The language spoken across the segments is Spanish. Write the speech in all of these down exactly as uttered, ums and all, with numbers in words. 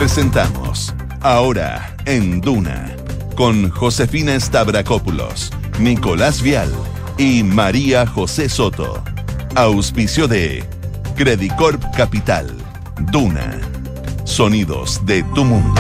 Presentamos Ahora en Duna con Josefina Stavrakopoulos, Nicolás Vial y María José Soto. Auspicio de Credicorp Capital. Duna. Sonidos de tu mundo.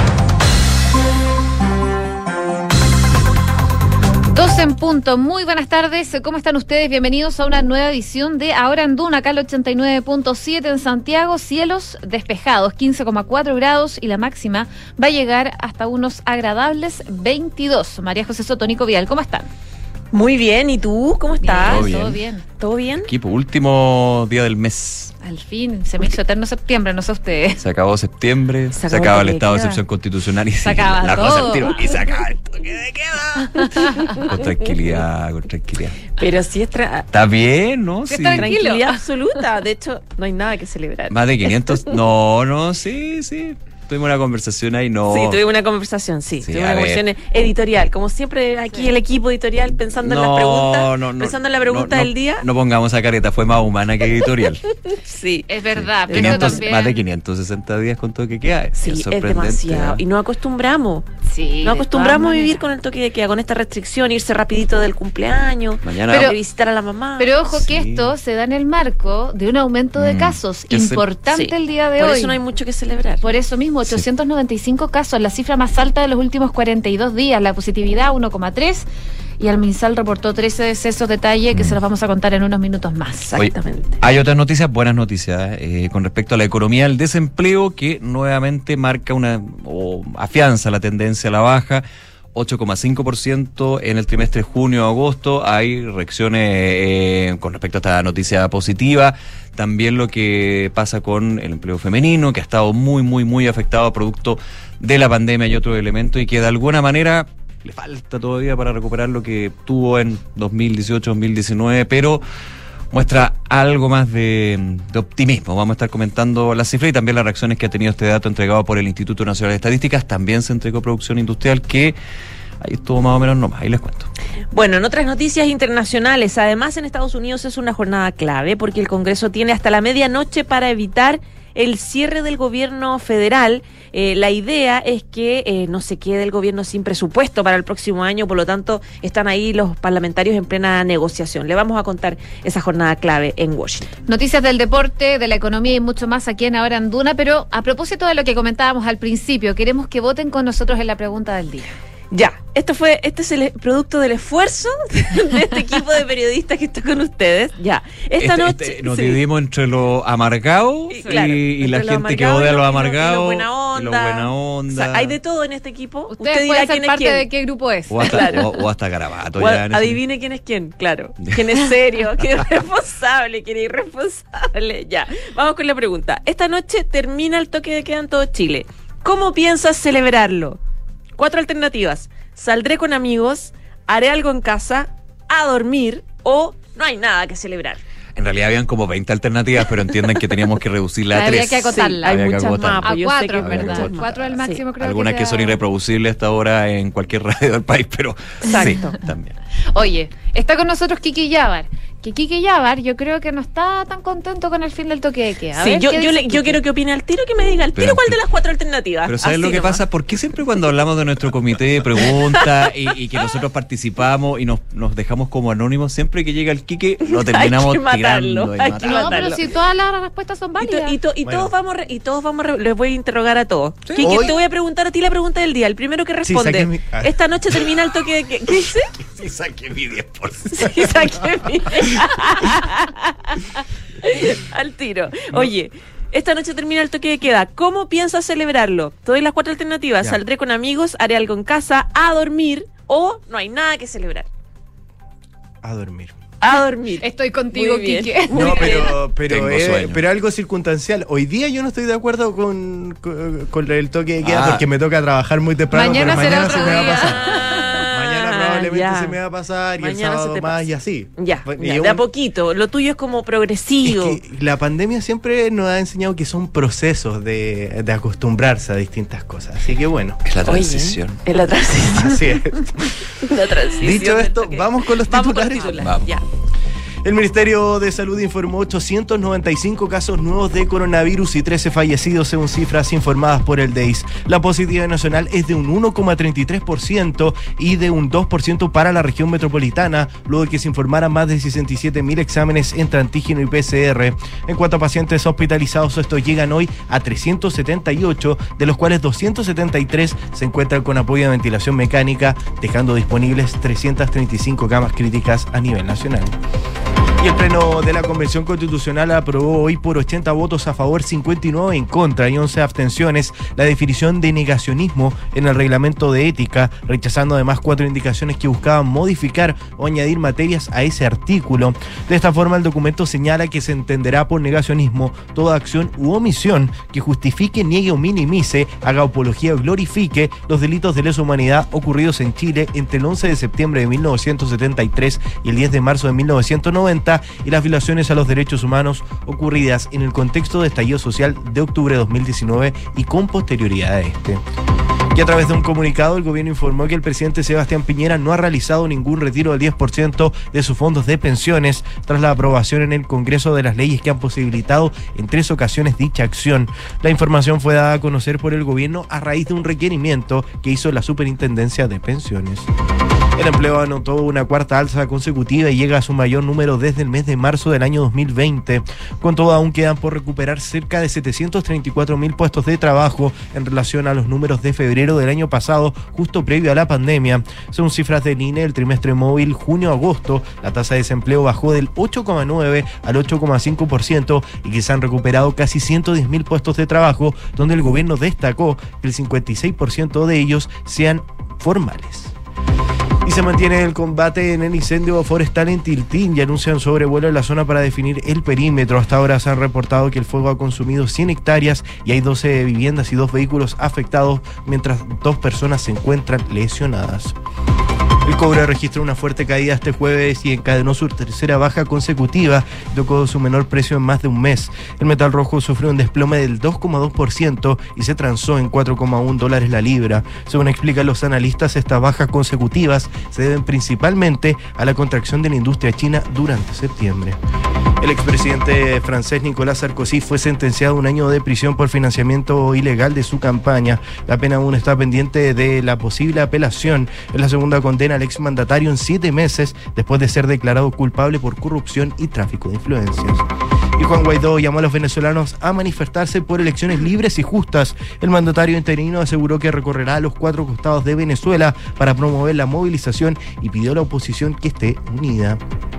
Dos en punto. Muy buenas tardes. ¿Cómo están ustedes? Bienvenidos a una nueva edición de Ahora en Duna, acá el ochenta y nueve punto siete en Santiago. Cielos despejados, quince coma cuatro grados y la máxima va a llegar hasta unos agradables veintidós. María José Soto, Nico Vial, ¿cómo están? Muy bien, ¿y tú? ¿Cómo estás? Todo bien. Todo bien. ¿Todo bien? Equipo, último día del mes. Al fin, se me hizo eterno septiembre, no sé ustedes. Se acabó septiembre, se, Se acaba acabó el el estado de queda. excepción constitucional y Se acaba la todo. raza al tiro, y se acaba el toque de queda. Con tranquilidad, con tranquilidad. Pero sí es tra- Está bien, ¿no? Sí, Sí. está tranquilo. tranquilidad absoluta. De hecho, no hay nada que celebrar. Más de quinientos. No, no, sí, sí. Tuvimos una conversación ahí, no. Sí, tuvimos una conversación, sí. Sí, tuvimos a una ver. conversación editorial. Como siempre, aquí Sí. el equipo editorial pensando en No, las preguntas. no, no, pensando en la pregunta no, no, del día. No pongamos a careta, fue más humana que editorial. Sí. Es verdad, pero eso quinientos, también. más de quinientos sesenta días con todo que queda. Sí, es sorprendente, demasiado. ¿eh? Y nos acostumbramos. Sí, Nos de acostumbramos a todas vivir maneras. con el toque de queda, con esta restricción, irse rapidito del cumpleaños, Mañana Pero- a visitar a la mamá. Pero ojo que Sí. esto se da en el marco de un aumento de Mm, casos que se- importante Sí. el día de Por hoy. eso no hay mucho que celebrar. Por eso mismo, ochocientos noventa y cinco casos, la cifra más alta de los últimos cuarenta y dos días. La positividad, uno coma tres. Y el MinSal reportó trece decesos, detalle que Mm. se los vamos a contar en unos minutos más. Oye, Exactamente. hay otras noticias, buenas noticias, eh, con respecto a la economía del desempleo, que nuevamente marca una, o afianza la tendencia a la baja, ocho coma cinco por ciento en el trimestre junio-agosto. Hay reacciones eh, con respecto a esta noticia positiva. También lo que pasa con el empleo femenino, que ha estado muy, muy, muy afectado producto de la pandemia y otros elementos, y que de alguna manera le falta todavía para recuperar lo que tuvo en dos mil dieciocho dos mil diecinueve, pero muestra algo más de, de optimismo. Vamos a estar comentando las cifras y también las reacciones que ha tenido este dato entregado por el Instituto Nacional de Estadísticas. También se entregó producción industrial, que ahí estuvo más o menos nomás, ahí les cuento. Bueno, en otras noticias internacionales, además en Estados Unidos es una jornada clave porque el Congreso tiene hasta la medianoche para evitar el cierre del gobierno federal. Eh, la idea es que eh, no se quede el gobierno sin presupuesto para el próximo año, por lo tanto están ahí los parlamentarios en plena negociación. Le vamos a contar esa jornada clave en Washington. Noticias del deporte, de la economía y mucho más aquí en Ahora en Duna, pero a propósito de lo que comentábamos al principio, queremos que voten con nosotros en la pregunta del día. Ya, esto fue, este es el producto del esfuerzo de este equipo de periodistas que está con ustedes. Ya, esta Este- noche este, nos sí. dividimos entre los amargados Y, y, claro, y la entre los gente que amargados odia a y los y amargados. y los buena y onda. los buena onda. O sea, hay de todo en este equipo. Ustedes Usted dirá pueden ser quién es parte quién. de qué grupo es. O hasta, Claro. o, o hasta garabato. O ya en ese- adivine quién es quién, claro. Quién es serio, quién es responsable, quién es irresponsable. Ya, vamos con la pregunta. Esta noche termina el toque de queda en todo Chile. ¿Cómo piensas celebrarlo? Cuatro alternativas. Saldré con amigos, haré algo en casa, a dormir o no hay nada que celebrar. En realidad habían como veinte alternativas, pero entiendan que teníamos que reducirla a Había tres. que acotarla. hay Había que muchas acotarla. más. A pues yo sé cuatro, que- es Había que verdad. acotarla. Cuatro es el máximo, Sí. creo Algunas que, que son sea- irreproducibles hasta ahora en cualquier radio del país, pero Exacto. sí, también. Oye, está con nosotros Kiki Yabar. Que Kiki Yabar yo creo que no está tan contento con el fin del toque de queda. A Sí, ver, yo, ¿qué yo, dice le- yo Kiki? quiero que opine al tiro, que me diga al tiro Pero- cuál de las cuatro alternativas. Pero ¿sabes Así lo que nomás. pasa? ¿Por qué siempre cuando hablamos de nuestro comité de preguntas y, y que nosotros participamos y nos, nos dejamos como anónimos, siempre que llega el Quique lo terminamos Hay que matarlo, tirando y hay que matando. No, matarlo. pero si todas las respuestas son Y, válidas. to- y, to- y Bueno. todos vamos a re- y todos vamos a re- les voy a interrogar a todos. Sí. Quique, Hoy- te voy a preguntar a ti la pregunta del día. El primero que Sí, responde. saque mi- ah. Esta noche termina el toque de que- ¿qué dice? Sí, saqué mi diez por ciento. Sí, saqué mi- al tiro. Oye, esta noche termina el toque de queda. ¿Cómo piensas celebrarlo? Te doy las cuatro alternativas. Ya. Saldré con amigos, haré algo en casa, a dormir o no hay nada que celebrar. A dormir. A dormir. Estoy contigo, Muy bien. Kiki. Muy No, bien. pero, pero, Tengo eh, sueño. pero algo circunstancial. Hoy día yo no estoy de acuerdo con, con, con el toque de queda Ah. porque me toca trabajar muy temprano. Mañana pero será mañana otro se me va a día. pasar. Mañana probablemente ya. se me va a pasar y Mañana el se sábado te más pasa. y así. Ya, Y ya, un- de a poquito. Lo tuyo es como progresivo. Es que la pandemia siempre nos ha enseñado que son procesos de, de acostumbrarse a distintas cosas. Así que bueno, Es la Oye, transición. es la transición. así es. La transición Dicho del esto, toque. vamos con los Vamos con titulares. titulares. Vamos. Ya. El Ministerio de Salud informó ochocientos noventa y cinco casos nuevos de coronavirus y trece fallecidos según cifras informadas por el D E I S. La positividad nacional es de un uno coma treinta y tres por ciento y de un dos por ciento para la región metropolitana, luego de que se informaran más de sesenta y siete mil exámenes entre antígeno y P C R. En cuanto a pacientes hospitalizados, estos llegan hoy a trescientos setenta y ocho, de los cuales doscientos setenta y tres se encuentran con apoyo de ventilación mecánica, dejando disponibles trescientas treinta y cinco camas críticas a nivel nacional. Y el Pleno de la Convención Constitucional aprobó hoy por ochenta votos a favor, cincuenta y nueve en contra y once abstenciones la definición de negacionismo en el reglamento de ética, rechazando además cuatro indicaciones que buscaban modificar o añadir materias a ese artículo. De esta forma, el documento señala que se entenderá por negacionismo toda acción u omisión que justifique, niegue o minimice, haga apología o glorifique los delitos de lesa humanidad ocurridos en Chile entre el once de septiembre de mil novecientos setenta y tres y el diez de marzo de mil novecientos noventa, y las violaciones a los derechos humanos ocurridas en el contexto de estallido social de octubre de dos mil diecinueve y con posterioridad a este. Y a través de un comunicado, el gobierno informó que el presidente Sebastián Piñera no ha realizado ningún retiro del diez por ciento de sus fondos de pensiones tras la aprobación en el Congreso de las leyes que han posibilitado en tres ocasiones dicha acción. La información fue dada a conocer por el gobierno a raíz de un requerimiento que hizo la Superintendencia de Pensiones. El empleo anotó una cuarta alza consecutiva y llega a su mayor número desde el mes de marzo del año dos mil veinte. Con todo, aún quedan por recuperar cerca de setecientos treinta y cuatro mil puestos de trabajo en relación a los números de febrero del año pasado, justo previo a la pandemia. Según cifras del I N E, el trimestre móvil junio-agosto, la tasa de desempleo bajó del ocho coma nueve al ocho coma cinco por ciento y que se han recuperado casi ciento diez mil puestos de trabajo, donde el gobierno destacó que el cincuenta y seis por ciento de ellos sean formales. Y se mantiene el combate en el incendio forestal en Tiltín y anuncian sobrevuelo en la zona para definir el perímetro. Hasta ahora se han reportado que el fuego ha consumido cien hectáreas y hay doce viviendas y dos vehículos afectados, mientras dos personas se encuentran lesionadas. El cobre registró una fuerte caída este jueves y encadenó su tercera baja consecutiva, tocó su menor precio en más de un mes. El metal rojo sufrió un desplome del dos coma dos por ciento y se transó en cuatro coma uno dólares la libra. Según explican los analistas, estas bajas consecutivas se deben principalmente a la contracción de la industria china durante septiembre. El expresidente francés Nicolas Sarkozy fue sentenciado a un año de prisión por financiamiento ilegal de su campaña. La pena aún está pendiente de la posible apelación. Es la segunda condena al exmandatario en siete meses después de ser declarado culpable por corrupción y tráfico de influencias. Y Juan Guaidó llamó a los venezolanos a manifestarse por elecciones libres y justas. El mandatario interino aseguró que recorrerá a los cuatro costados de Venezuela para promover la movilización y pidió a la oposición que esté unida.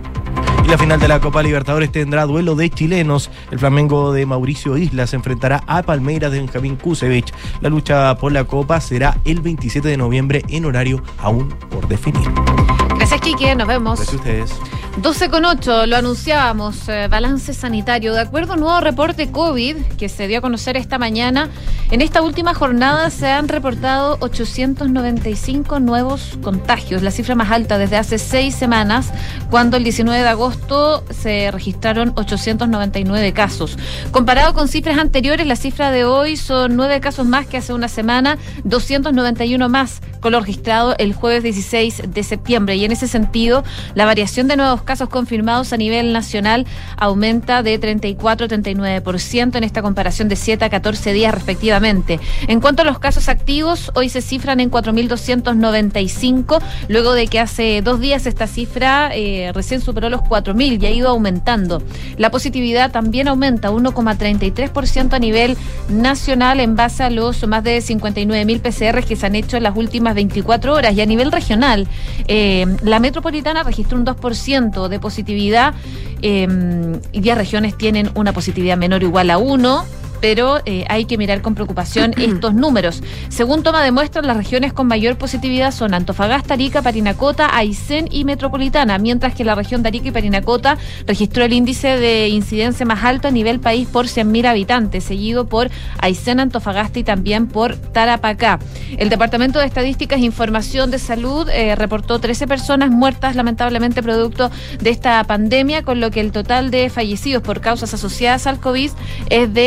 Y la final de la Copa Libertadores tendrá duelo de chilenos. El Flamengo de Mauricio Isla se enfrentará a Palmeiras de Benjamín Kusevich. La lucha por la Copa será el veintisiete de noviembre en horario aún por definir. Gracias, Quique. Nos vemos. Gracias a ustedes. doce con ocho, lo anunciábamos, eh, balance sanitario. De acuerdo a un nuevo reporte COVID que se dio a conocer esta mañana, en esta última jornada se han reportado ochocientos noventa y cinco nuevos contagios, la cifra más alta desde hace seis semanas, cuando el diecinueve de agosto se registraron ochocientos noventa y nueve casos. Comparado con cifras anteriores, la cifra de hoy son nueve casos más que hace una semana, doscientos noventa y uno más con lo registrado el jueves dieciséis de septiembre. Y en ese sentido, la variación de nuevos casos confirmados a nivel nacional aumenta de treinta y cuatro a treinta y nueve por ciento en esta comparación de siete a catorce días respectivamente. En cuanto a los casos activos, hoy se cifran en cuatro mil doscientos noventa y cinco, luego de que hace dos días esta cifra eh, recién superó los cuatro mil y ha ido aumentando. La positividad también aumenta uno coma treinta y tres por ciento a nivel nacional en base a los más de cincuenta y nueve mil P C R que se han hecho en las últimas veinticuatro horas, y a nivel regional eh, la metropolitana registró un dos por ciento de positividad eh, y diez regiones tienen una positividad menor o igual a uno, pero eh, hay que mirar con preocupación estos números. Según toma de muestras, las regiones con mayor positividad son Antofagasta, Arica, Parinacota, Aysén y Metropolitana, mientras que la región de Arica y Parinacota registró el índice de incidencia más alto a nivel país por cien mil habitantes, seguido por Aysén, Antofagasta y también por Tarapacá. El Departamento de Estadísticas e Información de Salud eh, reportó trece personas muertas lamentablemente producto de esta pandemia, con lo que el total de fallecidos por causas asociadas al COVID es de treinta y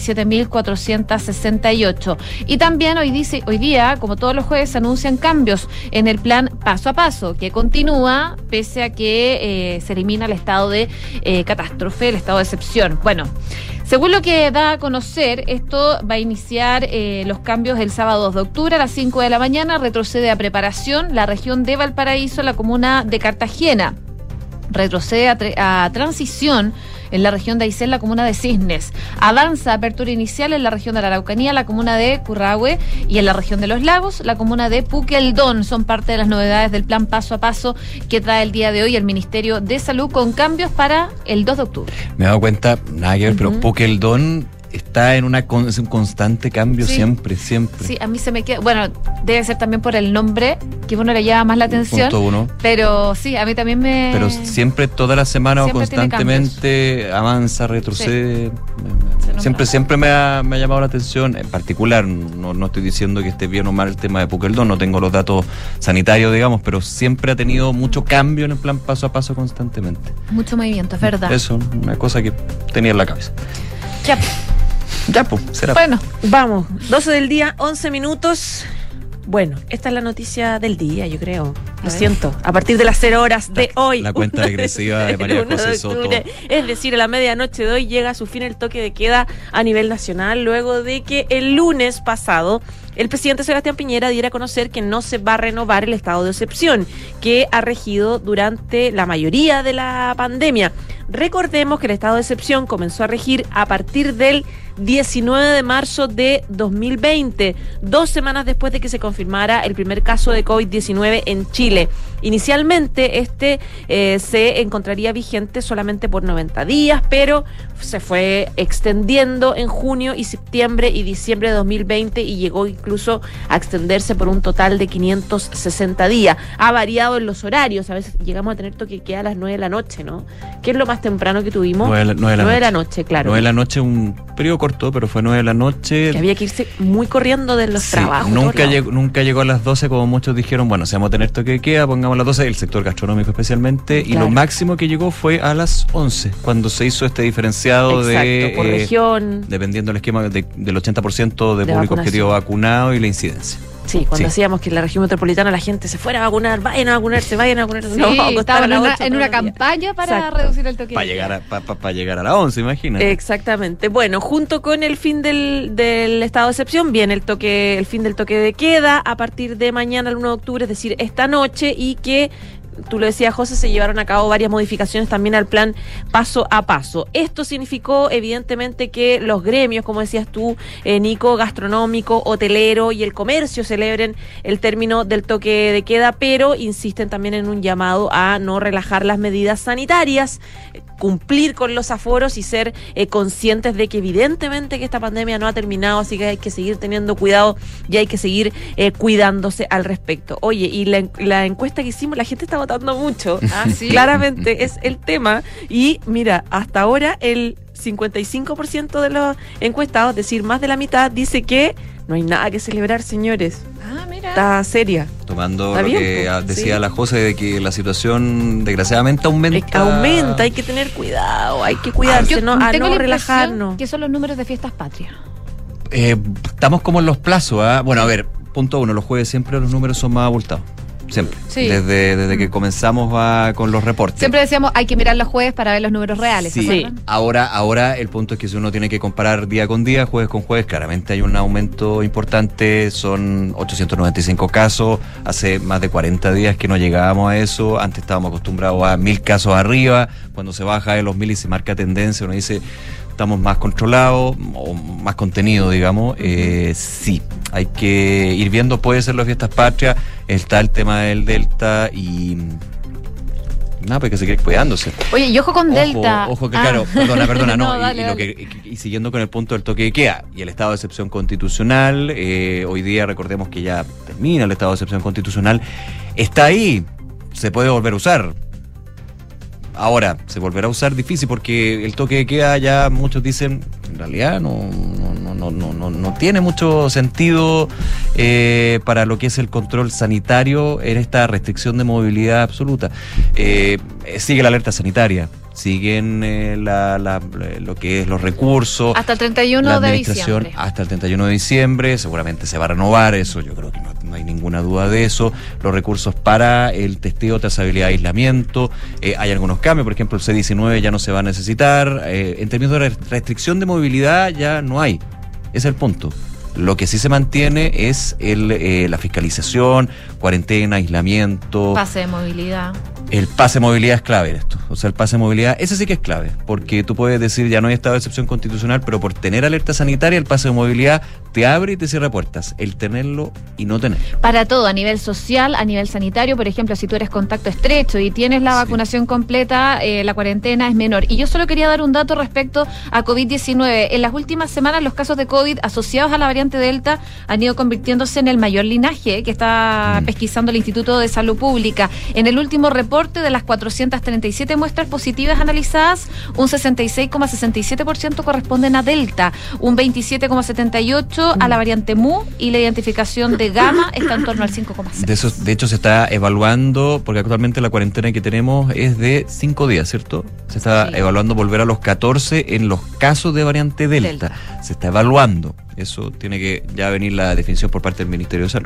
veintisiete mil cuatrocientos sesenta y ocho. Y también hoy, dice, hoy día, como todos los jueves, se anuncian cambios en el plan paso a paso, que continúa pese a que eh, se elimina el estado de eh, catástrofe, el estado de excepción. Bueno, según lo que da a conocer, esto va a iniciar eh, los cambios el sábado dos de octubre a las cinco de la mañana. Retrocede a preparación la región de Valparaíso, la comuna de Cartagena. Retrocede a, tre- a transición en la región de Aysén, la comuna de Cisnes. Avanza apertura inicial en la región de la Araucanía, la comuna de Currahue, y en la región de los Lagos, la comuna de Puqueldón. Son parte de las novedades del plan paso a paso que trae el día de hoy el Ministerio de Salud, con cambios para el dos de octubre. Me he dado cuenta, nada que ver, Uh-huh. pero Puqueldón está en una con, es un constante cambio, Sí. siempre, siempre. Sí, a mí se me queda... Bueno, debe ser también por el nombre, que uno le llama más la atención. Punto uno. Pero sí, a mí también me... Pero siempre, toda la semana o Siempre tiene constantemente avanza, retrocede. Se nos Siempre, va. siempre me ha, me ha llamado la atención. En particular, no, no estoy diciendo que esté bien o mal el tema de Puqueldón, no tengo los datos sanitarios, digamos, pero siempre ha tenido mucho cambio en el plan paso a paso constantemente. Mucho movimiento, es verdad. Eso, una cosa que tenía en la cabeza. Ya, Ya, pues, será. bueno, Vamos, doce del día, once minutos. Bueno, esta es la noticia del día, yo creo. A Lo ver. siento. A partir de las cero horas de La- hoy. la cuenta uno regresiva de María uno José Soto. octubre, Es decir, a la medianoche de hoy llega a su fin el toque de queda a nivel nacional, luego de que el lunes pasado el presidente Sebastián Piñera diera a conocer que no se va a renovar el estado de excepción que ha regido durante la mayoría de la pandemia. Recordemos que el estado de excepción comenzó a regir a partir del diecinueve de marzo de dos mil veinte, dos semanas después de que se confirmara el primer caso de COVID diecinueve en Chile. Inicialmente este eh, se encontraría vigente solamente por noventa días, pero se fue extendiendo en junio y septiembre y diciembre de dos mil veinte y llegó incluso a extenderse por un total de quinientos sesenta días. Ha variado en los horarios, a veces llegamos a tener toque de queda a las nueve de la noche, ¿no? ¿Qué es lo más temprano que tuvimos? Nueve de la- nueve de la Nueve de la noche. noche, claro. nueve de la noche, un periodo corto, pero fue nueve de la noche. Que había que irse muy corriendo de los Sí, trabajos. nunca todos llegó, nunca llegó a las doce, como muchos dijeron, bueno, si vamos a tener toque de queda, pongamos las doce, el sector gastronómico especialmente, y Claro. lo máximo que llegó fue a las once, cuando se hizo este diferenciado Exacto, de, por eh, región. dependiendo del esquema de- del ochenta por ciento de, De público vacunación. objetivo vacunado y la incidencia. Sí, cuando Sí. decíamos que en la región metropolitana la gente se fuera a vacunar, vayan a vacunarse, vayan a vacunarse. sí, No, costaban estaban en a una, ocho en todos una los días. campaña para Exacto. reducir el toque Para de llegar, queda. a, pa- pa- pa llegar a las once, imagínate. Exactamente. Bueno, junto con el fin del, del estado de excepción viene el toque, el fin del toque de queda a partir de mañana, el uno de octubre, es decir, esta noche, y que tú lo decías, José, se llevaron a cabo varias modificaciones también al plan paso a paso. Esto significó, evidentemente, que los gremios, como decías tú, eh, Nico, gastronómico, hotelero y el comercio celebren el término del toque de queda, pero insisten también en un llamado a no relajar las medidas sanitarias, cumplir con los aforos y ser eh, conscientes de que evidentemente que esta pandemia no ha terminado, así que hay que seguir teniendo cuidado y hay que seguir eh, cuidándose al respecto. Oye, y la, la encuesta que hicimos, la gente está votando mucho. Ah, sí. Claramente es el tema. Y mira, hasta ahora el cincuenta y cinco por ciento de los encuestados, es decir, más de la mitad, dice que no hay nada que celebrar, señores. Ah, mira. Está seria. Tomando Está lo bien, que pues, ah, decía sí. la José, de que la situación desgraciadamente aumenta. Eh, Aumenta, hay que tener cuidado, hay que Yo cuidarse, no, a tengo no la impresión relajarnos. que son los números de fiestas patrias. Eh, estamos como en los plazos, ¿ah? Bueno, a ver, punto uno, los jueves siempre los números son más abultados. Siempre. Sí. Desde, desde que comenzamos a- con los reportes. Siempre decíamos, hay que mirar los jueves para ver los números reales. Sí. ¿se acuerdan? Ahora, ahora el punto es que si uno tiene que comparar día con día, jueves con jueves, claramente hay un aumento importante, son ochocientos noventa y cinco casos, hace más de cuarenta días que no llegábamos a eso, antes estábamos acostumbrados a mil casos arriba, cuando se baja de los mil y se marca tendencia, uno dice, estamos más controlados, o más contenido, digamos, eh, sí, hay que ir viendo, puede ser las fiestas patrias, está el tema del Delta y... Nada, pues que seguir cuidándose. Oye, y ojo con Ojo, Delta. Ojo que Ah. claro, perdona, perdona, no, No, y- dale, y, lo dale. que- y- y siguiendo con el punto del toque de queda y el estado de excepción constitucional, eh, hoy día recordemos que ya termina el estado de excepción constitucional, está ahí, se puede volver a usar. Ahora, se volverá a usar difícil porque el toque de queda ya muchos dicen, en realidad no, no, no, no, no, no, no tiene mucho sentido eh, para lo que es el control sanitario en esta restricción de movilidad absoluta. Eh, sigue la alerta sanitaria, siguen eh, la, la, lo que es los recursos. Hasta el treinta y uno la de administración, diciembre. hasta el treinta y uno de diciembre, seguramente se va a renovar eso, yo creo que no, no hay ninguna duda de eso. Los recursos para el testeo, trazabilidad, aislamiento, eh, hay algunos cambios, por ejemplo el C diecinueve ya no se va a necesitar, eh, en términos de restricción de movilidad ya no hay, ese es el punto. Lo que sí se mantiene es el, eh, la fiscalización, cuarentena, aislamiento. Pase de movilidad. El pase de movilidad es clave en esto. O sea, el pase de movilidad, ese sí que es clave. Porque tú puedes decir, ya no hay estado de excepción constitucional, pero por tener alerta sanitaria, el pase de movilidad te abre y te cierra puertas. El tenerlo y no tenerlo. Para todo, a nivel social, a nivel sanitario, por ejemplo, si tú eres contacto estrecho y tienes la Sí. vacunación completa, eh, la cuarentena es menor. Y yo solo quería dar un dato respecto a COVID diecinueve. En las últimas semanas, los casos de COVID asociados a la variante Delta han ido convirtiéndose en el mayor linaje que está Mm. pesquisando el Instituto de Salud Pública. En el último reporte, de las cuatrocientas treinta y siete muestras positivas analizadas, un sesenta y seis coma sesenta y siete por ciento corresponden a Delta, un veintisiete coma setenta y ocho por ciento a la variante Mu, y la identificación de Gamma está en torno al cinco coma seis por ciento. De, eso, de hecho, se está evaluando, porque actualmente la cuarentena que tenemos es de cinco días, ¿cierto? Se está Sí. evaluando volver a los catorce en los casos de variante Delta. Delta. Se está evaluando. Eso tiene que ya venir la definición por parte del Ministerio de Salud.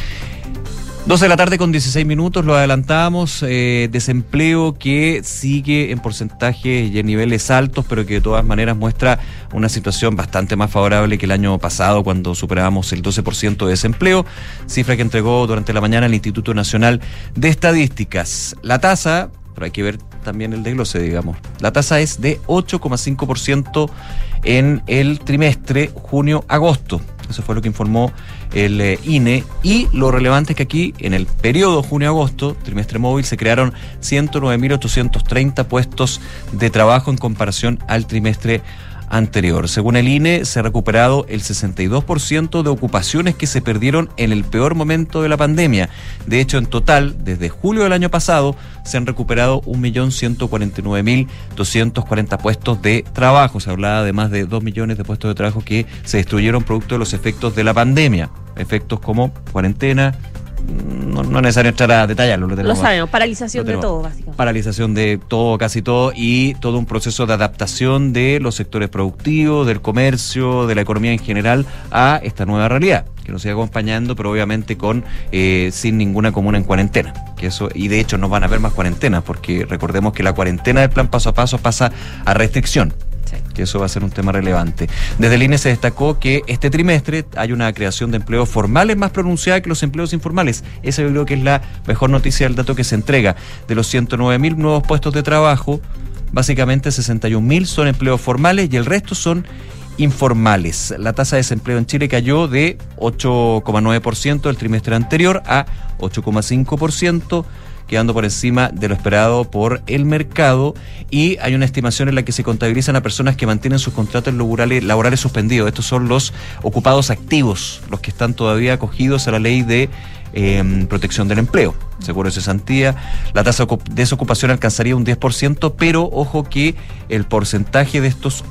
doce de la tarde con dieciséis minutos, lo adelantábamos, eh, desempleo que sigue en porcentajes y en niveles altos, pero que de todas maneras muestra una situación bastante más favorable que el año pasado, cuando superábamos el doce por ciento de desempleo, cifra que entregó durante la mañana el Instituto Nacional de Estadísticas. La tasa, pero hay que ver también el desglose, digamos, la tasa es de ocho coma cinco por ciento en el trimestre junio-agosto. Eso fue lo que informó el eh, I N E, y lo relevante es que aquí, en el periodo junio-agosto, trimestre móvil, se crearon ciento nueve mil ochocientos treinta puestos de trabajo en comparación al trimestre anterior. Según el I N E, se ha recuperado el sesenta y dos por ciento de ocupaciones que se perdieron en el peor momento de la pandemia. De hecho, en total, desde julio del año pasado, se han recuperado un millón ciento cuarenta y nueve mil doscientos cuarenta puestos de trabajo. Se hablaba de más de dos millones de puestos de trabajo que se destruyeron producto de los efectos de la pandemia. Efectos como cuarentena, no, no es necesario entrar a detallarlo. Lo, tenemos, Lo sabemos, paralización lo de tenemos. todo, básicamente. Paralización de todo, casi todo, y todo un proceso de adaptación de los sectores productivos, del comercio, de la economía en general a esta nueva realidad, que nos sigue acompañando, pero obviamente con eh, sin ninguna comuna en cuarentena. Que eso, y de hecho no van a haber más cuarentenas, porque recordemos que la cuarentena del plan paso a paso pasa a restricción. Que eso va a ser un tema relevante. Desde el I N E se destacó que este trimestre hay una creación de empleos formales más pronunciada que los empleos informales. Esa yo creo que es la mejor noticia del dato que se entrega. De los ciento nueve mil nuevos puestos de trabajo, básicamente sesenta y un mil son empleos formales y el resto son informales. La tasa de desempleo en Chile cayó de ocho coma nueve por ciento del trimestre anterior a ocho coma cinco por ciento, quedando por encima de lo esperado por el mercado, y hay una estimación en la que se contabilizan a personas que mantienen sus contratos laborales, laborales suspendidos. Estos son los ocupados activos, los que están todavía acogidos a la ley de eh, protección del empleo, seguro de cesantía. La tasa de desocupación alcanzaría un diez por ciento, pero ojo que el porcentaje de estos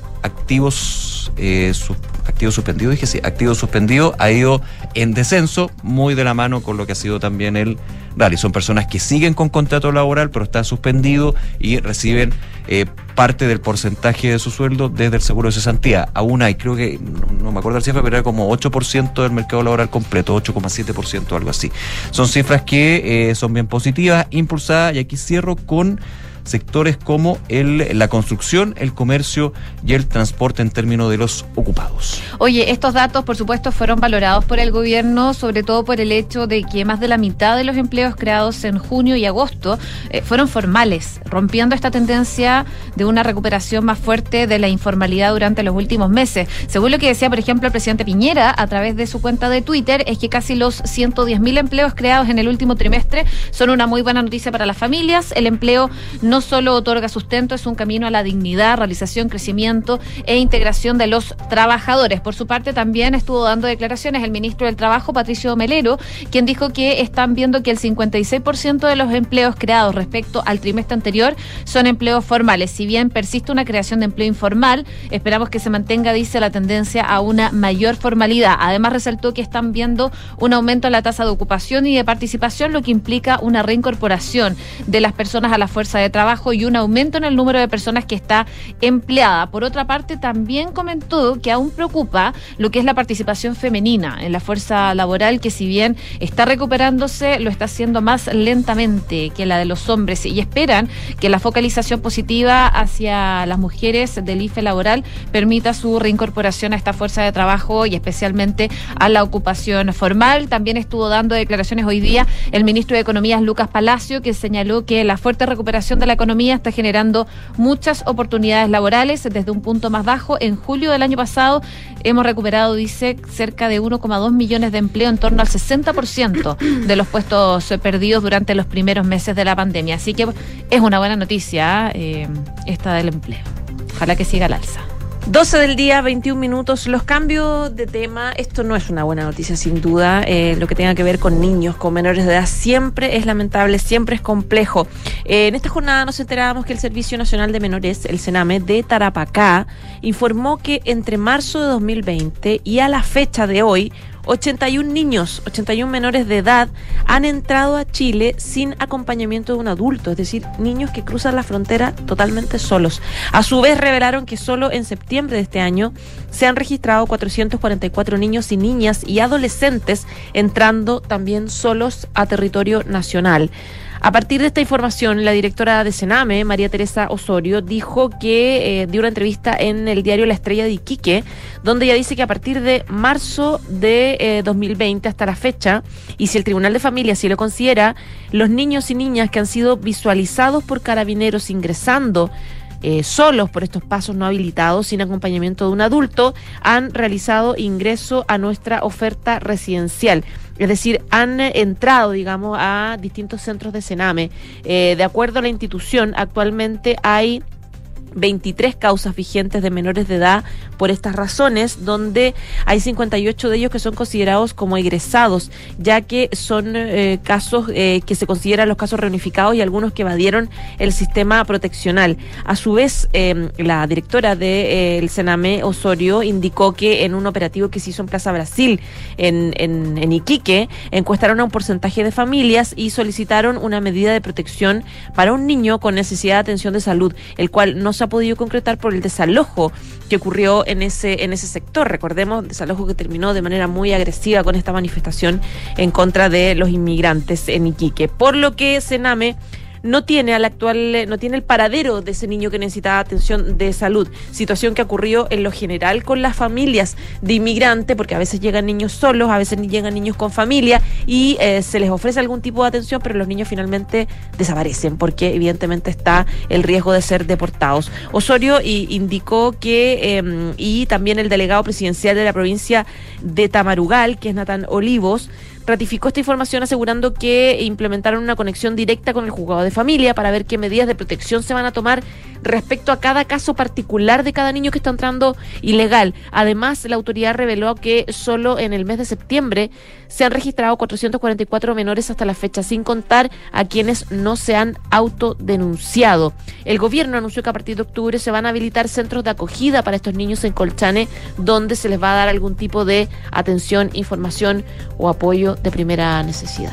activos eh, su, activos suspendidos, dije sí, activos suspendidos ha ido en descenso, muy de la mano con lo que ha sido también el rally. Son personas que siguen con contrato laboral, pero están suspendidos y reciben eh, parte del porcentaje de su sueldo desde el seguro de cesantía. Aún hay, creo que, no, no me acuerdo la cifra, pero era como ocho por ciento del mercado laboral completo, ocho coma siete por ciento, algo así. Son cifras que eh, son bien positivas, impulsadas, y aquí cierro con sectores como el, la construcción, el comercio y el transporte en términos de los ocupados. Oye, estos datos, por supuesto, fueron valorados por el gobierno, sobre todo por el hecho de que más de la mitad de los empleos creados en junio y agosto eh, fueron formales, rompiendo esta tendencia de una recuperación más fuerte de la informalidad durante los últimos meses. Según lo que decía, por ejemplo, el presidente Piñera a través de su cuenta de Twitter, es que casi los ciento diez mil empleos creados en el último trimestre son una muy buena noticia para las familias. El empleo no solo otorga sustento, es un camino a la dignidad, realización, crecimiento e integración de los trabajadores. Por su parte, también estuvo dando declaraciones el ministro del Trabajo, Patricio Melero, quien dijo que están viendo que el cincuenta y seis por ciento de los empleos creados respecto al trimestre anterior son empleos formales. Si bien persiste una creación de empleo informal, esperamos que se mantenga, dice, la tendencia a una mayor formalidad. Además, resaltó que están viendo un aumento en la tasa de ocupación y de participación, lo que implica una reincorporación de las personas a la fuerza de trabajo. trabajo y un aumento en el número de personas que está empleada. Por otra parte, también comentó que aún preocupa lo que es la participación femenina en la fuerza laboral, que si bien está recuperándose, lo está haciendo más lentamente que la de los hombres, y esperan que la focalización positiva hacia las mujeres del I F E laboral permita su reincorporación a esta fuerza de trabajo y especialmente a la ocupación formal. También estuvo dando declaraciones hoy día el ministro de Economía, Lucas Palacio, que señaló que la fuerte recuperación de la economía está generando muchas oportunidades laborales desde un punto más bajo. En julio del año pasado hemos recuperado, dice, cerca de uno coma dos millones de empleo, en torno al sesenta por ciento de los puestos perdidos durante los primeros meses de la pandemia. Así que es una buena noticia eh, esta del empleo. Ojalá que siga al alza. doce del día, veintiún minutos. Los cambios de tema, esto no es una buena noticia sin duda. Eh, lo que tenga que ver con niños, con menores de edad, siempre es lamentable, siempre es complejo. Eh, en esta jornada nos enterábamos que el Servicio Nacional de Menores, el CENAME, de Tarapacá, informó que entre marzo de dos mil veinte y a la fecha de hoy, ochenta y un niños, ochenta y un menores de edad han entrado a Chile sin acompañamiento de un adulto, es decir, niños que cruzan la frontera totalmente solos. A su vez, revelaron que solo en septiembre de este año se han registrado cuatrocientos cuarenta y cuatro niños y niñas y adolescentes entrando también solos a territorio nacional. A partir de esta información, la directora de CENAME, María Teresa Osorio, dijo que eh, dio una entrevista en el diario La Estrella de Iquique, donde ella dice que a partir de marzo de eh, dos mil veinte hasta la fecha, y si el Tribunal de Familia así lo considera, los niños y niñas que han sido visualizados por carabineros ingresando Eh, solos por estos pasos no habilitados, sin acompañamiento de un adulto, han realizado ingreso a nuestra oferta residencial. Es decir, han eh, entrado, digamos, a distintos centros de CENAME. Eh, de acuerdo a la institución, actualmente hay veintitrés causas vigentes de menores de edad por estas razones, donde hay cincuenta y ocho de ellos que son considerados como egresados, ya que son eh, casos eh, que se consideran los casos reunificados y algunos que evadieron el sistema proteccional. A su vez, eh, la directora del de, eh, CENAME, Osorio, indicó que en un operativo que se hizo en Plaza Brasil, en, en, en Iquique, encuestaron a un porcentaje de familias y solicitaron una medida de protección para un niño con necesidad de atención de salud, el cual no se ha podido concretar por el desalojo que ocurrió en ese en ese sector. Recordemos, desalojo que terminó de manera muy agresiva con esta manifestación en contra de los inmigrantes en Iquique. Por lo que CENAME no tiene al actual, no tiene el paradero de ese niño que necesitaba atención de salud, situación que ocurrió en lo general con las familias de inmigrantes, porque a veces llegan niños solos, a veces llegan niños con familia y eh, se les ofrece algún tipo de atención, pero los niños finalmente desaparecen porque evidentemente está el riesgo de ser deportados. Osorio y, indicó que, eh, y también el delegado presidencial de la provincia de Tamarugal, que es Natán Olivos, ratificó esta información asegurando que implementaron una conexión directa con el juzgado de familia para ver qué medidas de protección se van a tomar respecto a cada caso particular de cada niño que está entrando ilegal. Además, la autoridad reveló que solo en el mes de septiembre se han registrado cuatrocientos cuarenta y cuatro menores hasta la fecha, sin contar a quienes no se han autodenunciado. El gobierno anunció que a partir de octubre se van a habilitar centros de acogida para estos niños en Colchane, donde se les va a dar algún tipo de atención, información o apoyo de primera necesidad.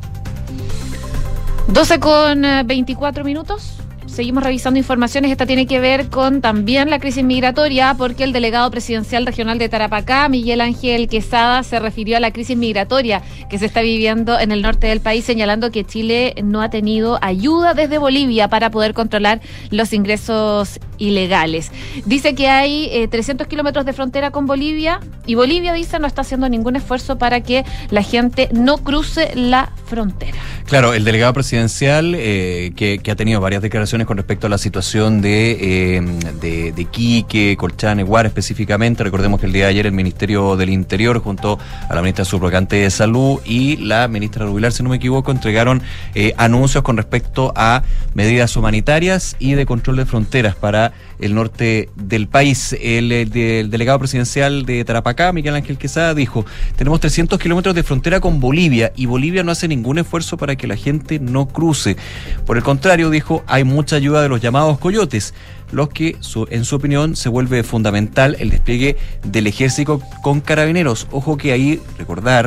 doce con veinticuatro minutos. Seguimos revisando informaciones. Esta tiene que ver con también la crisis migratoria, porque el delegado presidencial regional de Tarapacá, Miguel Ángel Quesada, se refirió a la crisis migratoria que se está viviendo en el norte del país, señalando que Chile no ha tenido ayuda desde Bolivia para poder controlar los ingresos ilegales. Dice que hay eh, trescientos kilómetros de frontera con Bolivia y Bolivia, dice, no está haciendo ningún esfuerzo para que la gente no cruce la frontera. Claro, el delegado presidencial eh, que, que ha tenido varias declaraciones con respecto a la situación de, eh, de, de Iquique, Colchane, Guara específicamente. Recordemos que el día de ayer el Ministerio del Interior, junto a la ministra subrogante de Salud y la ministra Rubilar, si no me equivoco, entregaron eh, anuncios con respecto a medidas humanitarias y de control de fronteras para el norte del país. El, el, el delegado presidencial de Tarapacá, Miguel Ángel Quesada, dijo: tenemos trescientos kilómetros de frontera con Bolivia y Bolivia no hace ningún esfuerzo para que la gente no cruce. Por el contrario, dijo, hay mucha ayuda de los llamados coyotes, los que, su, en su opinión, se vuelve fundamental el despliegue del ejército con carabineros. Ojo que ahí, recordar,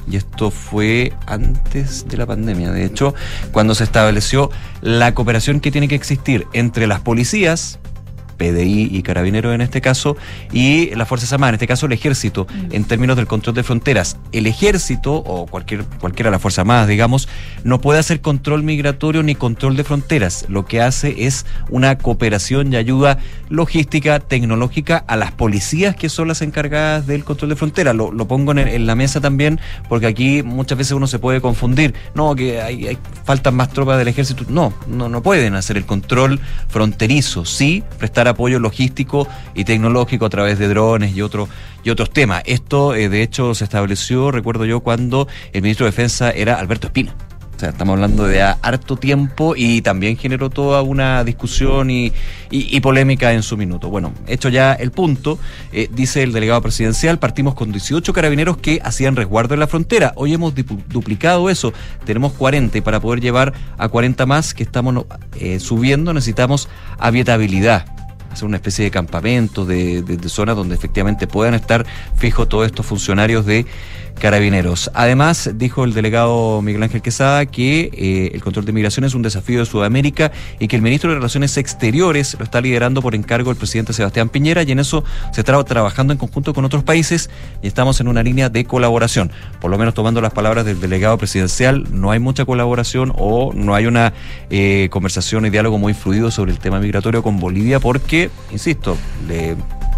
y esto fue antes de la pandemia, de hecho, cuando se estableció la cooperación que tiene que existir entre las policías, P D I y Carabineros en este caso, y las Fuerzas Armadas, en este caso el Ejército, mm. en términos del control de fronteras. El Ejército, o cualquier cualquiera de las Fuerzas Armadas, digamos, no puede hacer control migratorio ni control de fronteras. Lo que hace es una cooperación y ayuda logística, tecnológica a las policías que son las encargadas del control de fronteras. Lo, lo pongo en, en la mesa también, porque aquí muchas veces uno se puede confundir. No, que hay, hay faltan más tropas del Ejército. No, no, no pueden hacer el control fronterizo. Sí, prestar apoyo logístico y tecnológico a través de drones y otros y otros temas. Esto, eh, de hecho, se estableció, recuerdo yo, cuando el ministro de Defensa era Alberto Espina. O sea, estamos hablando de harto tiempo y también generó toda una discusión y, y, y polémica en su minuto. Bueno, hecho ya el punto, eh, dice el delegado presidencial, partimos con dieciocho carabineros que hacían resguardo en la frontera. Hoy hemos dipu- duplicado eso, tenemos cuarenta y para poder llevar a cuarenta más que estamos eh, subiendo necesitamos habitabilidad. Hacer una especie de campamento, de, de, de zonas donde efectivamente puedan estar fijos todos estos funcionarios de Carabineros. Además, dijo el delegado Miguel Ángel Quesada que eh, el control de migración es un desafío de Sudamérica y que el ministro de Relaciones Exteriores lo está liderando por encargo del presidente Sebastián Piñera, y en eso se está trabajando en conjunto con otros países y estamos en una línea de colaboración. Por lo menos tomando las palabras del delegado presidencial, no hay mucha colaboración o no hay una eh, conversación y diálogo muy fluido sobre el tema migratorio con Bolivia porque, insisto, le...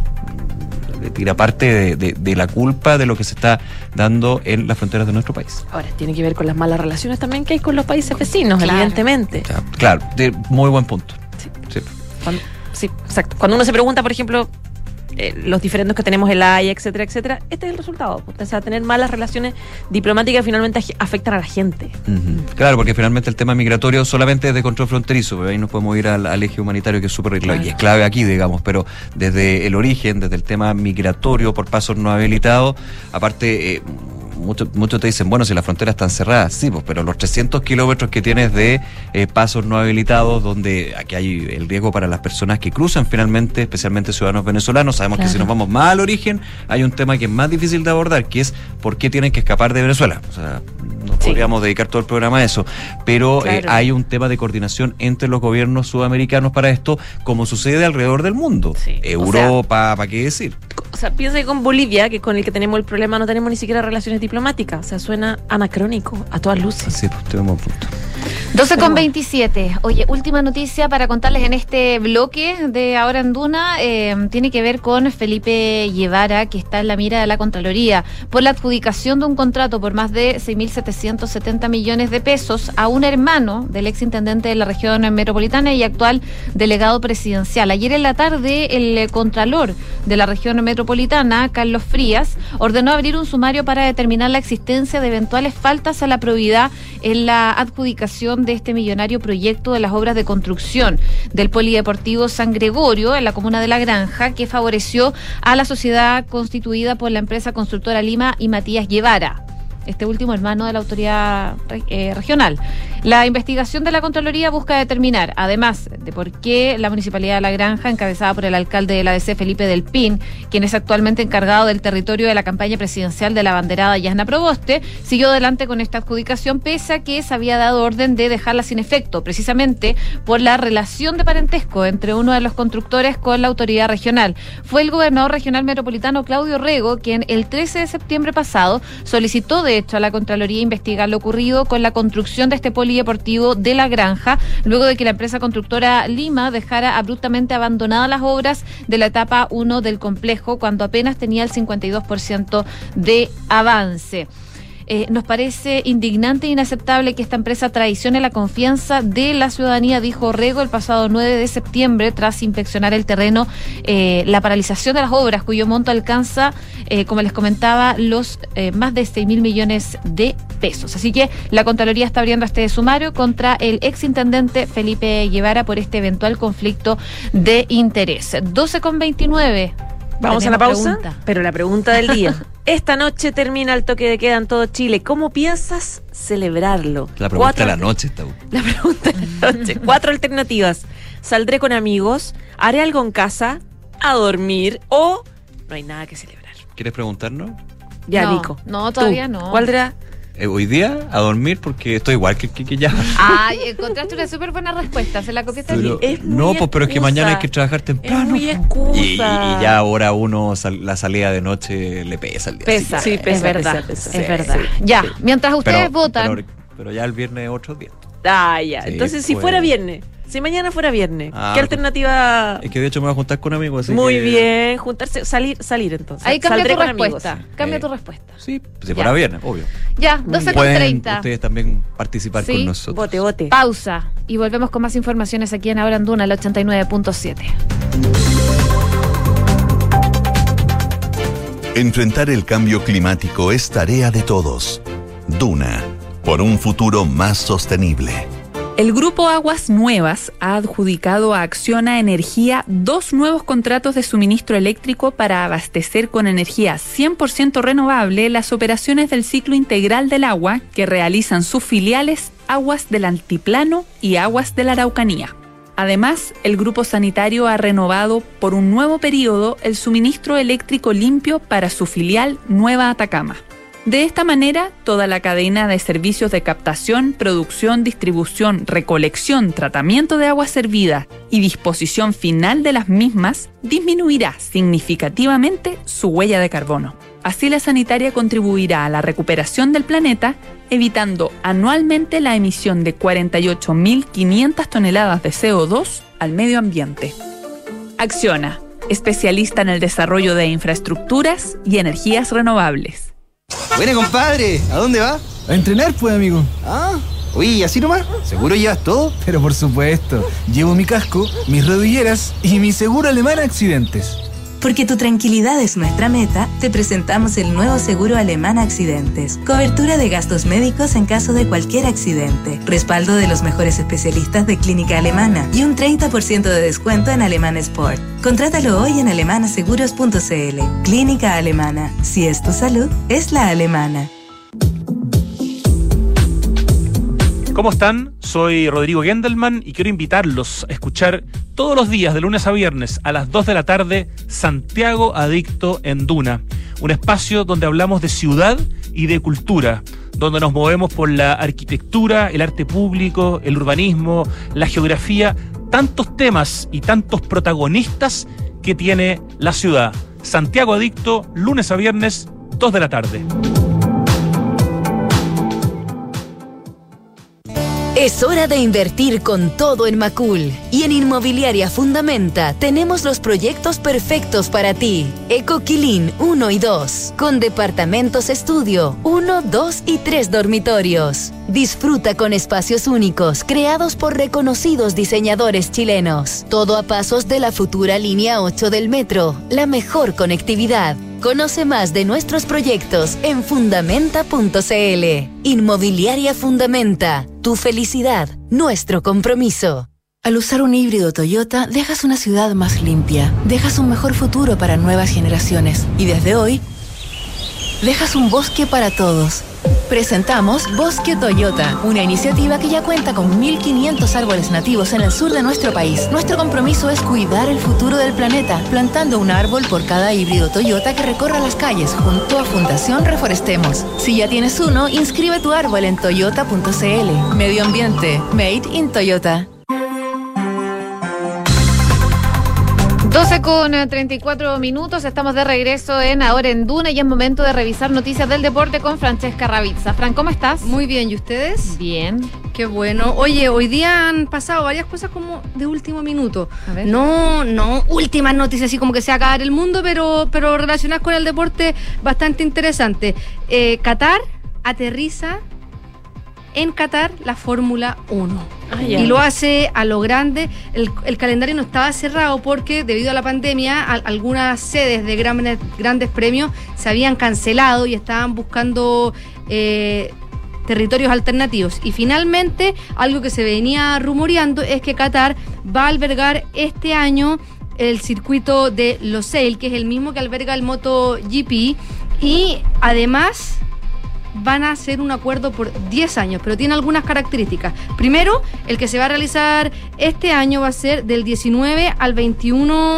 le tira parte de, de, de la culpa de lo que se está dando en las fronteras de nuestro país. Ahora, tiene que ver con las malas relaciones también que hay con los países vecinos, claro. evidentemente. O sea, claro, de, muy buen punto. Sí. Sí. Cuando, sí, exacto. Cuando uno se pregunta, por ejemplo, eh, los diferendos que tenemos en la Haya, etcétera, etcétera, este es el resultado. O sea, tener malas relaciones diplomáticas finalmente afectan a la gente. Uh-huh. Claro, porque finalmente el tema migratorio solamente es de control fronterizo, pero ahí nos podemos ir al, al eje humanitario que es súper claro. y es clave aquí, digamos, pero desde el origen, desde el tema migratorio por pasos no habilitados, aparte... Eh, Muchos mucho te dicen, bueno, si las fronteras están cerradas, sí, pues, pero los trescientos kilómetros que tienes de eh, pasos no habilitados, donde aquí hay el riesgo para las personas que cruzan finalmente, especialmente ciudadanos venezolanos, sabemos claro. que si nos vamos más al origen, hay un tema que es más difícil de abordar, que es por qué tienen que escapar de Venezuela. O sea, no sí. podríamos dedicar todo el programa a eso, pero claro. eh, hay un tema de coordinación entre los gobiernos sudamericanos para esto, como sucede alrededor del mundo. Sí. Europa, ¿para qué decir? O sea, piensa que con Bolivia, que con el que tenemos el problema, no tenemos ni siquiera relaciones diplomáticas. O sea, suena anacrónico a todas luces. Sí, pues tenemos un punto. doce con veintisiete. Oye, última noticia para contarles en este bloque de Ahora en Duna. Eh, tiene que ver con Felipe Guevara, que está en la mira de la Contraloría por la adjudicación de un contrato por más de seis mil setecientos setenta millones de pesos a un hermano del exintendente de la región metropolitana y actual delegado presidencial. Ayer en la tarde, el contralor de la región metropolitana, Carlos Frías, ordenó abrir un sumario para determinar la existencia de eventuales faltas a la probidad en la adjudicación de este millonario proyecto de las obras de construcción del Polideportivo San Gregorio en la comuna de La Granja, que favoreció a la sociedad constituida por la empresa constructora Lima y Matías Guevara, este último hermano de la autoridad eh, regional. La investigación de la Contraloría busca determinar, además de por qué la Municipalidad de La Granja, encabezada por el alcalde de la A D C, Felipe Del Pin, quien es actualmente encargado del territorio de la campaña presidencial de la abanderada Yasna Proboste, siguió adelante con esta adjudicación, pese a que se había dado orden de dejarla sin efecto, precisamente por la relación de parentesco entre uno de los constructores con la autoridad regional. Fue el gobernador regional metropolitano, Claudio Rego, quien el trece de septiembre pasado solicitó de hecho a la Contraloría investigar lo ocurrido con la construcción de este polideportivo de La Granja, luego de que la empresa constructora Lima dejara abruptamente abandonadas las obras de la etapa uno del complejo, cuando apenas tenía el cincuenta y dos por ciento de avance. Eh, nos parece indignante e inaceptable que esta empresa traicione la confianza de la ciudadanía, dijo Rego el pasado nueve de septiembre, tras inspeccionar el terreno. Eh, la paralización de las obras, cuyo monto alcanza, eh, como les comentaba, los eh, más de seis mil millones de pesos. Así que la Contraloría está abriendo este sumario contra el exintendente Felipe Guevara por este eventual conflicto de interés. doce con veintinueve. Vamos a la pausa, pregunta. Pero la pregunta del día. Esta noche termina el toque de queda en todo Chile. ¿Cómo piensas celebrarlo? La pregunta Cuatro... de la noche está. La pregunta de la noche. Cuatro alternativas. ¿Saldré con amigos? ¿Haré algo en casa? ¿A dormir? ¿O no hay nada que celebrar? ¿Quieres preguntarnos? Ya, No, Nico. no, todavía ¿Tú? no. ¿Cuál era? Eh, hoy día a dormir porque estoy igual que, que, que ya. Ay, encontraste una súper buena respuesta. Se la copiaste Pero- aquí. Es muy no, pues pero es que excusa. mañana hay que trabajar Es temprano. muy po. excusa. Y, y- y ya ahora uno sal- la salida de noche le pesa el día Pesa, Sí, es pesa, verdad, pesa, pesa. es Sí, verdad. sí, Ya, sí. mientras ustedes Pero, votan, pero, pero ya el viernes es otro día. Ah, ya. Sí, Entonces, si pues. fuera viernes, si mañana fuera viernes, Ah, ¿qué pues. alternativa? Es que de hecho me voy a juntar con amigos. Así Muy que- bien, juntarse, salir, salir entonces. ahí cambia Saldré tu con respuesta. amigos. Cambia Eh, tu respuesta. Sí, si Ya. fuera viernes, obvio. Ya, doce con Pueden treinta. ustedes también participar Sí. con nosotros. Bote, bote. Pausa y volvemos con más informaciones aquí en Ahora en Duna, el ochenta y nueve punto siete. Enfrentar el cambio climático es tarea de todos. Duna, por un futuro más sostenible. El Grupo Aguas Nuevas ha adjudicado a Acciona Energía dos nuevos contratos de suministro eléctrico para abastecer con energía cien por ciento renovable las operaciones del ciclo integral del agua que realizan sus filiales Aguas del Altiplano y Aguas de la Araucanía. Además, el grupo sanitario ha renovado por un nuevo periodo el suministro eléctrico limpio para su filial Nueva Atacama. De esta manera, toda la cadena de servicios de captación, producción, distribución, recolección, tratamiento de agua servida y disposición final de las mismas disminuirá significativamente su huella de carbono. Así, la sanitaria contribuirá a la recuperación del planeta, evitando anualmente la emisión de cuarenta y ocho mil quinientas toneladas de C O dos al medio ambiente. Acciona, especialista en el desarrollo de infraestructuras y energías renovables. Buena, compadre. ¿A dónde va? A entrenar, pues, amigo. Ah, oye, ¿y así nomás? ¿Seguro llevas todo? Pero por supuesto, llevo mi casco, mis rodilleras y mi seguro alemán accidentes. Porque tu tranquilidad es nuestra meta, te presentamos el nuevo seguro alemán Accidentes. Cobertura de gastos médicos en caso de cualquier accidente. Respaldo de los mejores especialistas de clínica alemana. Y un treinta por ciento de descuento en Alemán Sport. Contrátalo hoy en alemanaseguros punto c l. Clínica Alemana. Si es tu salud, es la alemana. ¿Cómo están? Soy Rodrigo Gendelman y quiero invitarlos a escuchar todos los días, de lunes a viernes, a las dos de la tarde, Santiago Adicto en Duna. Un espacio donde hablamos de ciudad y de cultura, donde nos movemos por la arquitectura, el arte público, el urbanismo, la geografía, tantos temas y tantos protagonistas que tiene la ciudad. Santiago Adicto, lunes a viernes, dos de la tarde. Es hora de invertir con todo en Macul. Y en Inmobiliaria Fundamenta tenemos los proyectos perfectos para ti. Ecoquilín uno y dos, con departamentos estudio, uno, dos y tres dormitorios. Disfruta con espacios únicos, creados por reconocidos diseñadores chilenos. Todo a pasos de la futura línea ocho del metro, la mejor conectividad. Conoce más de nuestros proyectos en fundamenta punto c l. Inmobiliaria Fundamenta. Tu felicidad, nuestro compromiso. Al usar un híbrido Toyota, dejas una ciudad más limpia, dejas un mejor futuro para nuevas generaciones y desde hoy, dejas un bosque para todos. Presentamos Bosque Toyota, una iniciativa que ya cuenta con mil quinientos árboles nativos en el sur de nuestro país. Nuestro compromiso es cuidar el futuro del planeta, plantando un árbol por cada híbrido Toyota que recorra las calles junto a Fundación Reforestemos. Si ya tienes uno, inscribe tu árbol en toyota punto c l. Medio ambiente, made in Toyota. doce con treinta y cuatro minutos, estamos de regreso en Ahora en Duna y es momento de revisar noticias del deporte con Francesca Ravizza. Fran, ¿cómo estás? Muy bien, ¿y ustedes? Bien. Qué bueno. Oye, hoy día han pasado varias cosas como de último minuto. A ver. No, no últimas noticias así como que se va a acabar el mundo, pero, pero relacionadas con el deporte bastante interesante. Eh, Qatar aterriza en Qatar la Fórmula uno. Ah, ya. Y lo hace a lo grande. El, el calendario no estaba cerrado porque debido a la pandemia a, algunas sedes de grandes, grandes premios se habían cancelado y estaban buscando eh, territorios alternativos. Y finalmente, algo que se venía rumoreando es que Qatar va a albergar este año el circuito de Losail, que es el mismo que alberga el MotoGP, y además van a hacer un acuerdo por diez años, pero tiene algunas características. Primero, el que se va a realizar este año va a ser del diecinueve al veintiuno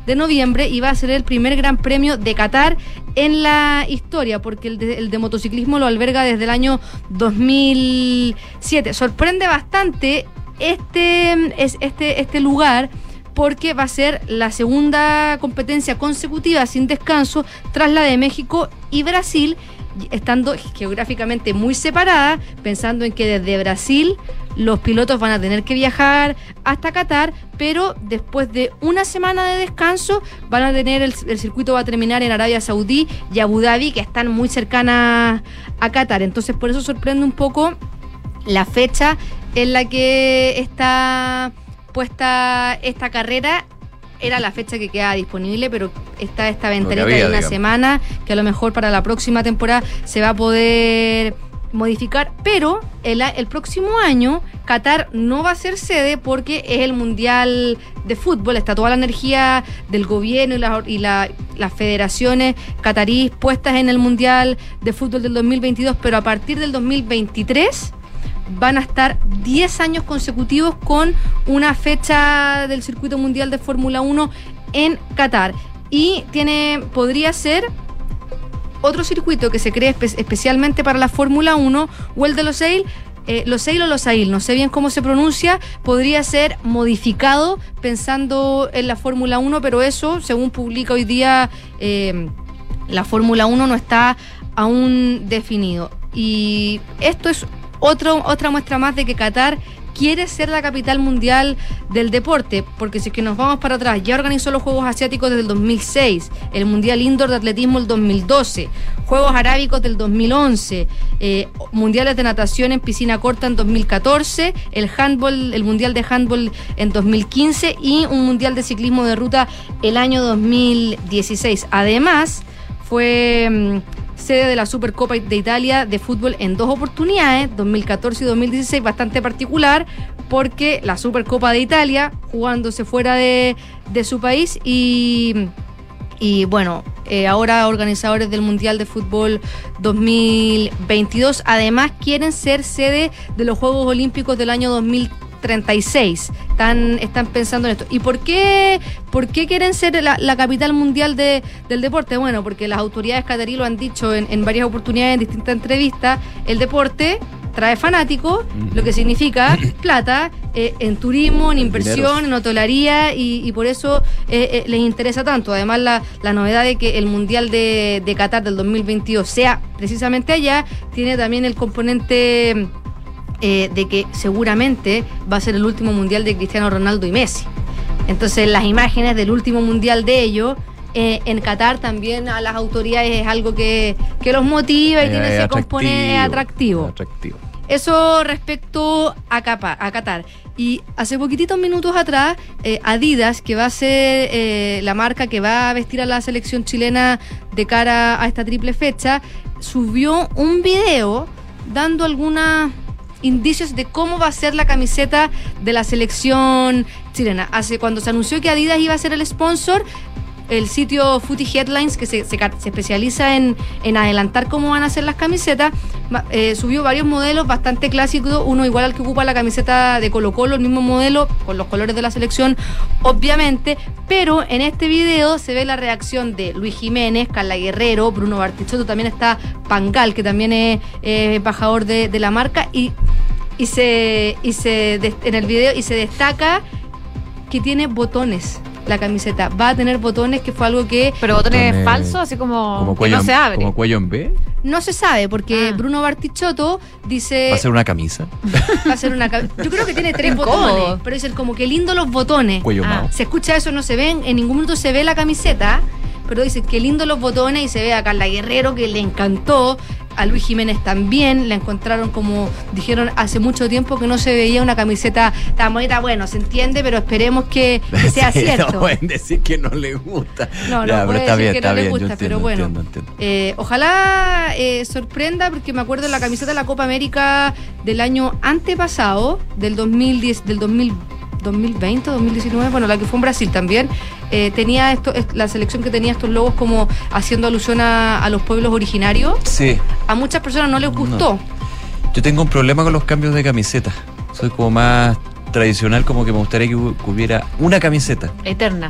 de noviembre y va a ser el primer Gran Premio de Qatar en la historia, porque el de, el de motociclismo lo alberga desde el año dos mil siete. Sorprende bastante este, es, este, este lugar, porque va a ser la segunda competencia consecutiva sin descanso tras la de México y Brasil, estando geográficamente muy separada, pensando en que desde Brasil los pilotos van a tener que viajar hasta Qatar, pero después de una semana de descanso van a tener, el, el circuito va a terminar en Arabia Saudí y Abu Dhabi, que están muy cercanas a Qatar. Entonces por eso sorprende un poco la fecha en la que está puesta esta carrera. Era la fecha que queda disponible, pero está esta ventanita de una digamos. semana, que a lo mejor para la próxima temporada se va a poder modificar, pero el, el próximo año Qatar no va a ser sede porque es el Mundial de Fútbol, está toda la energía del gobierno y, la, y la, las federaciones cataríes puestas en el Mundial de Fútbol del dos mil veintidós, pero a partir del dos mil veintitrés van a estar diez años consecutivos con una fecha del circuito mundial de Fórmula uno en Qatar. Y tiene, podría ser otro circuito que se cree espe- especialmente para la Fórmula uno, o el de Losail, eh, Losail o Losail, no sé bien cómo se pronuncia, podría ser modificado pensando en la Fórmula uno, pero eso, según publica hoy día, eh, la Fórmula uno no está aún definido. Y esto es Otro, otra muestra más de que Qatar quiere ser la capital mundial del deporte, porque si es que nos vamos para atrás, ya organizó los Juegos Asiáticos desde el dos mil seis, el Mundial Indoor de Atletismo el dos mil doce, Juegos Arábicos del dos mil once, eh, Mundiales de Natación en piscina corta en dos mil catorce, el handball, el Mundial de Handball en dos mil quince y un Mundial de Ciclismo de Ruta el año dos mil dieciséis. Además, fue sede de la Supercopa de Italia de fútbol en dos oportunidades, dos mil catorce y dos mil dieciséis, bastante particular, porque la Supercopa de Italia, jugándose fuera de, de su país, y, y bueno, eh, ahora organizadores del Mundial de Fútbol dos mil veintidós, además quieren ser sede de los Juegos Olímpicos del año dos mil treinta y seis. Están, están pensando en esto. ¿Y por qué, por qué quieren ser la, la capital mundial de, del deporte? Bueno, porque las autoridades catarí lo han dicho en, en varias oportunidades, en distintas entrevistas. El deporte trae fanáticos, lo que significa plata eh, en turismo, en inversión, en hotelería, y, y por eso eh, eh, les interesa tanto. Además, la, la novedad de que el Mundial de, de Qatar del dos mil veintidós sea precisamente allá, tiene también el componente Eh, de que seguramente va a ser el último mundial de Cristiano Ronaldo y Messi. Entonces las imágenes del último mundial de ellos eh, en Qatar también a las autoridades es algo que, que los motiva y eh, tiene ese componente atractivo. atractivo. Eso respecto a, Capa, a Qatar. Y hace poquititos minutos atrás, eh, Adidas, que va a ser eh, la marca que va a vestir a la selección chilena de cara a esta triple fecha, subió un video dando algunas indicios de cómo va a ser la camiseta de la selección chilena. Hace cuando se anunció que Adidas iba a ser el sponsor, el sitio Footy Headlines, que se, se, se especializa en, en adelantar cómo van a ser las camisetas, eh, subió varios modelos bastante clásicos, uno igual al que ocupa la camiseta de Colo Colo, el mismo modelo, con los colores de la selección, obviamente, pero en este video se ve la reacción de Luis Jiménez, Carla Guerrero, Bruno Bartichotto, también está Pangal, que también es eh, embajador de, de la marca, y, y se, y se en el video y se destaca que tiene botones. La camiseta va a tener botones, que fue algo que... ¿Pero botones, botones falsos? Así como, como que cuello, no se abre. ¿Como cuello en B? No se sabe, porque ah. Bruno Bartichotto dice... ¿Va a ser una camisa? Va a ser una camisa. Yo creo que tiene tres botones, pero dicen como que lindo los botones. Cuello ah. Se escucha eso, no se ven, en ningún minuto se ve la camiseta, pero dicen que lindo los botones, y se ve a Carla Guerrero, que le encantó, a Luis Jiménez también, la encontraron, como dijeron hace mucho tiempo, que no se veía una camiseta tan bonita. Bueno, se entiende, pero esperemos que, que sea sí, cierto. No pueden decir que no le gusta. No, no ya, puede decir bien, que no bien, le gusta, entiendo, pero bueno. Entiendo, entiendo. Eh, ojalá eh, sorprenda, porque me acuerdo de la camiseta de la Copa América del año antepasado, del dos mil diez, del dos mil dos mil veinte, dos mil diecinueve, bueno, la que fue en Brasil también, eh, tenía esto, la selección que tenía estos logos como haciendo alusión a, a los pueblos originarios. Sí. A muchas personas no les gustó. No. Yo tengo un problema con los cambios de camiseta. Soy como más tradicional, como que me gustaría que hubiera una camiseta. Eterna.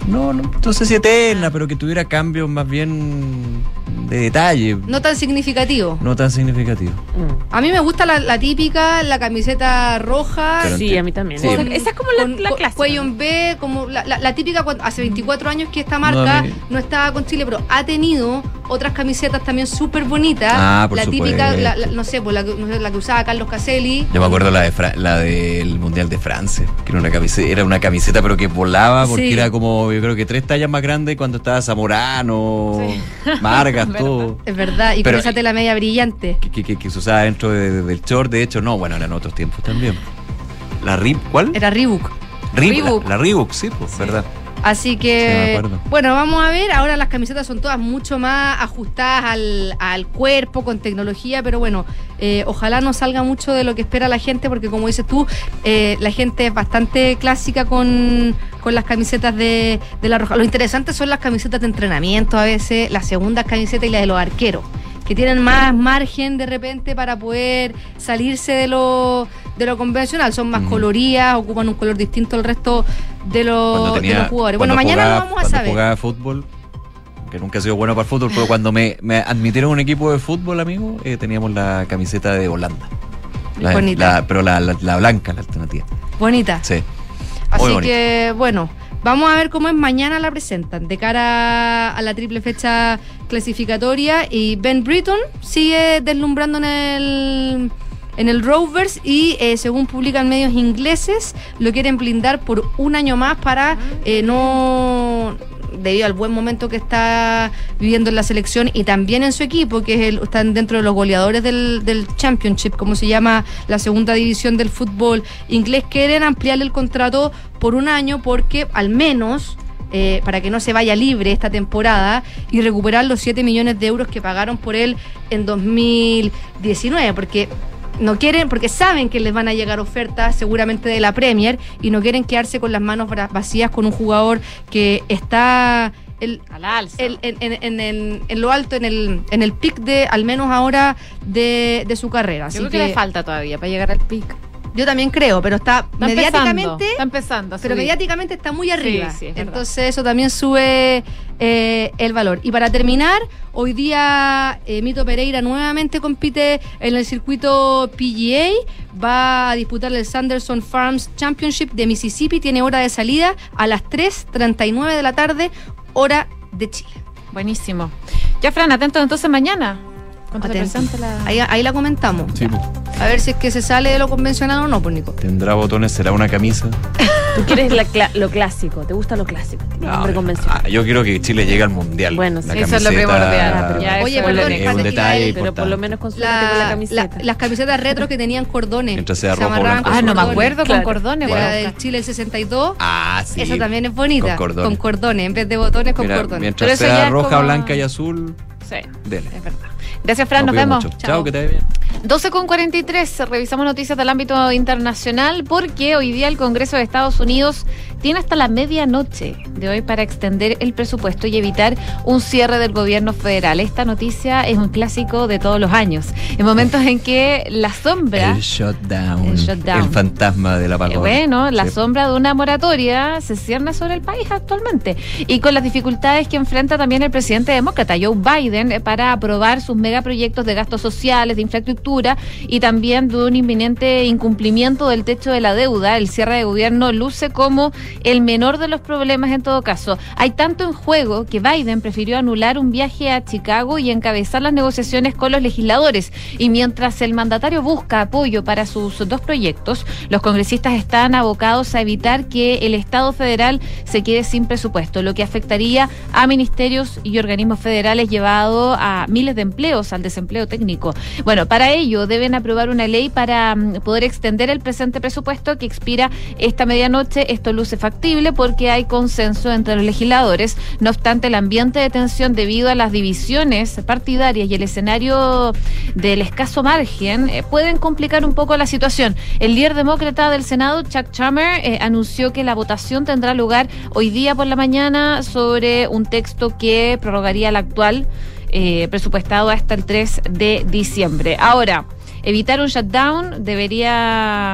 No, no, no sé si eterna, pero que tuviera cambios más bien de detalle. No tan significativo. No tan significativo. A mí me gusta la, la típica, la camiseta roja. Pero sí, a mí también. Sí. Con, esa es como la, con, la con clásica. Cuello en B, como la, la, la típica, cuando, hace veinticuatro años que esta marca No, mí... no estaba con Chile, pero ha tenido otras camisetas también súper bonitas. Ah, por la supuesto. típica, la, la, no sé, pues la, no sé, la que usaba Carlos Caselli. Yo me acuerdo la de Fra la del Mundial de Francia, que era una camiseta, era una camiseta pero que volaba porque Sí. era como, yo creo que tres tallas más grande cuando estaba Zamorano, Sí. Vargas, Verdad. todo. Es verdad, y Pero- con esa tela media brillante. Que, que, que, que se usaba dentro de, de, del short, de hecho, no, bueno, eran otros tiempos también. ¿La Rip? ¿Cuál? Era Reebok. Reebok. Reebok. La, la Reebok, sí, pues, verdad. Así Sí, me que, acuerdo. bueno, vamos a ver. Ahora las camisetas son todas mucho más ajustadas al, al cuerpo, con tecnología, pero bueno, eh, ojalá no salga mucho de lo que espera la gente, porque como dices tú, eh, la gente es bastante clásica con, con las camisetas de, de la Roja. Lo interesante son las camisetas de entrenamiento a veces, las segundas camisetas y las de los arqueros, que tienen más margen de repente para poder salirse de lo, de lo convencional. Son más Ujú. coloridas, ocupan un color distinto al resto de los, Cuando de tenía, los jugadores. cuando Bueno, mañana jugaba- lo vamos a cuando saber. jugaba fútbol, que nunca he sido bueno para el fútbol, pero cuando me, me admitieron a un equipo de fútbol, amigo, eh, teníamos la camiseta de Holanda. La- Bonita. la- pero la, la, la blanca, la alternativa. Bonita. Sí. Muy Así bonita. que, bueno, vamos a ver cómo es mañana la presentan de cara a la triple fecha clasificatoria. Y Ben Britton sigue deslumbrando en el, en el Rovers y eh, según publican medios ingleses, lo quieren blindar por un año más para eh, no... debido al buen momento que está viviendo en la selección y también en su equipo, que es el, están dentro de los goleadores del, del Championship, como se llama la segunda división del fútbol inglés. Quieren ampliarle el contrato por un año porque al menos, eh, para que no se vaya libre esta temporada y recuperar los siete millones de euros que pagaron por él en dos mil diecinueve, porque no quieren, porque saben que les van a llegar ofertas seguramente de la Premier y no quieren quedarse con las manos bra- vacías con un jugador que está el, Al alza. el- en, en- en el- en lo alto, en el, en el pic de, al menos ahora, de, de su carrera. Así Yo creo que, le falta todavía para llegar al pic. yo también creo, pero está, Está mediáticamente, empezando, está empezando a pero subir. mediáticamente está muy arriba. Sí, sí, es verdad. Entonces eso también sube eh, el valor. Y para terminar, hoy día eh, Mito Pereira nuevamente compite en el circuito P G A. Va a disputar el Sanderson Farms Championship de Mississippi. Tiene hora de salida a las tres treinta y nueve de la tarde, hora de Chile. Buenísimo. Ya, Fran, atentos entonces mañana. Cuando se Atentos. presente la... Ahí, ahí la comentamos. Sí, pues. A ver si es que se sale de lo convencional o no, pues Nico. ¿Tendrá botones? ¿Será una camisa? Tú quieres la cla- lo clásico, te gusta lo clásico, el No, hombre convencional. ah, yo quiero que Chile llegue al mundial. Bueno, La sí, eso es lo camiseta- primordial. Ya, Oye, eso perdón, es es un Ismael, detalle pero Pero por importante. lo menos consúltate con la La- camiseta. la- las camisetas retro que tenían cordones. Mientras sea Se rojo, amarraban blanco, con Ah, no me cordones. acuerdo, Claro. con cordones. De voy a la del buscar. Chile el sesenta y dos. Ah, sí. Esa también es bonita. Con cordones. Con cordones, en vez de botones, con Mira, cordones. mientras Pero eso ya sea es roja, como- blanca y azul, Sí, dele. es verdad. Gracias, Fran. Nos No pido vemos. mucho. Chao, que te vaya bien. doce con cuarenta y tres, revisamos noticias del ámbito internacional porque hoy día el Congreso de Estados Unidos tiene hasta la medianoche de hoy para extender el presupuesto y evitar un cierre del gobierno federal. Esta noticia es un clásico de todos los años, en momentos en que la sombra... El shutdown. El shutdown. El fantasma del Eh, apagón. Bueno, la Sí. sombra de una moratoria se cierne sobre el país actualmente y con las dificultades que enfrenta también el presidente demócrata Joe Biden eh, para aprobar sus megaproyectos de gastos sociales, de infraestructura y también de un inminente incumplimiento del techo de la deuda. El cierre de gobierno luce como el menor de los problemas en todo caso. Hay tanto en juego que Biden prefirió anular un viaje a Chicago y encabezar las negociaciones con los legisladores. Y mientras el mandatario busca apoyo para sus dos proyectos, los congresistas están abocados a evitar que el Estado federal se quede sin presupuesto, lo que afectaría a ministerios y organismos federales, llevado a miles de empleos al desempleo técnico. Bueno, para ello deben aprobar una ley para mm, poder extender el presente presupuesto que expira esta medianoche. Esto luce factible porque hay consenso entre los legisladores. No obstante, el ambiente de tensión debido a las divisiones partidarias y el escenario del escaso margen eh, pueden complicar un poco la situación. El líder demócrata del Senado, Chuck Schumer, eh, anunció que la votación tendrá lugar hoy día por la mañana sobre un texto que prorrogaría el actual eh, presupuestado hasta el tres de diciembre. Ahora, evitar un shutdown debería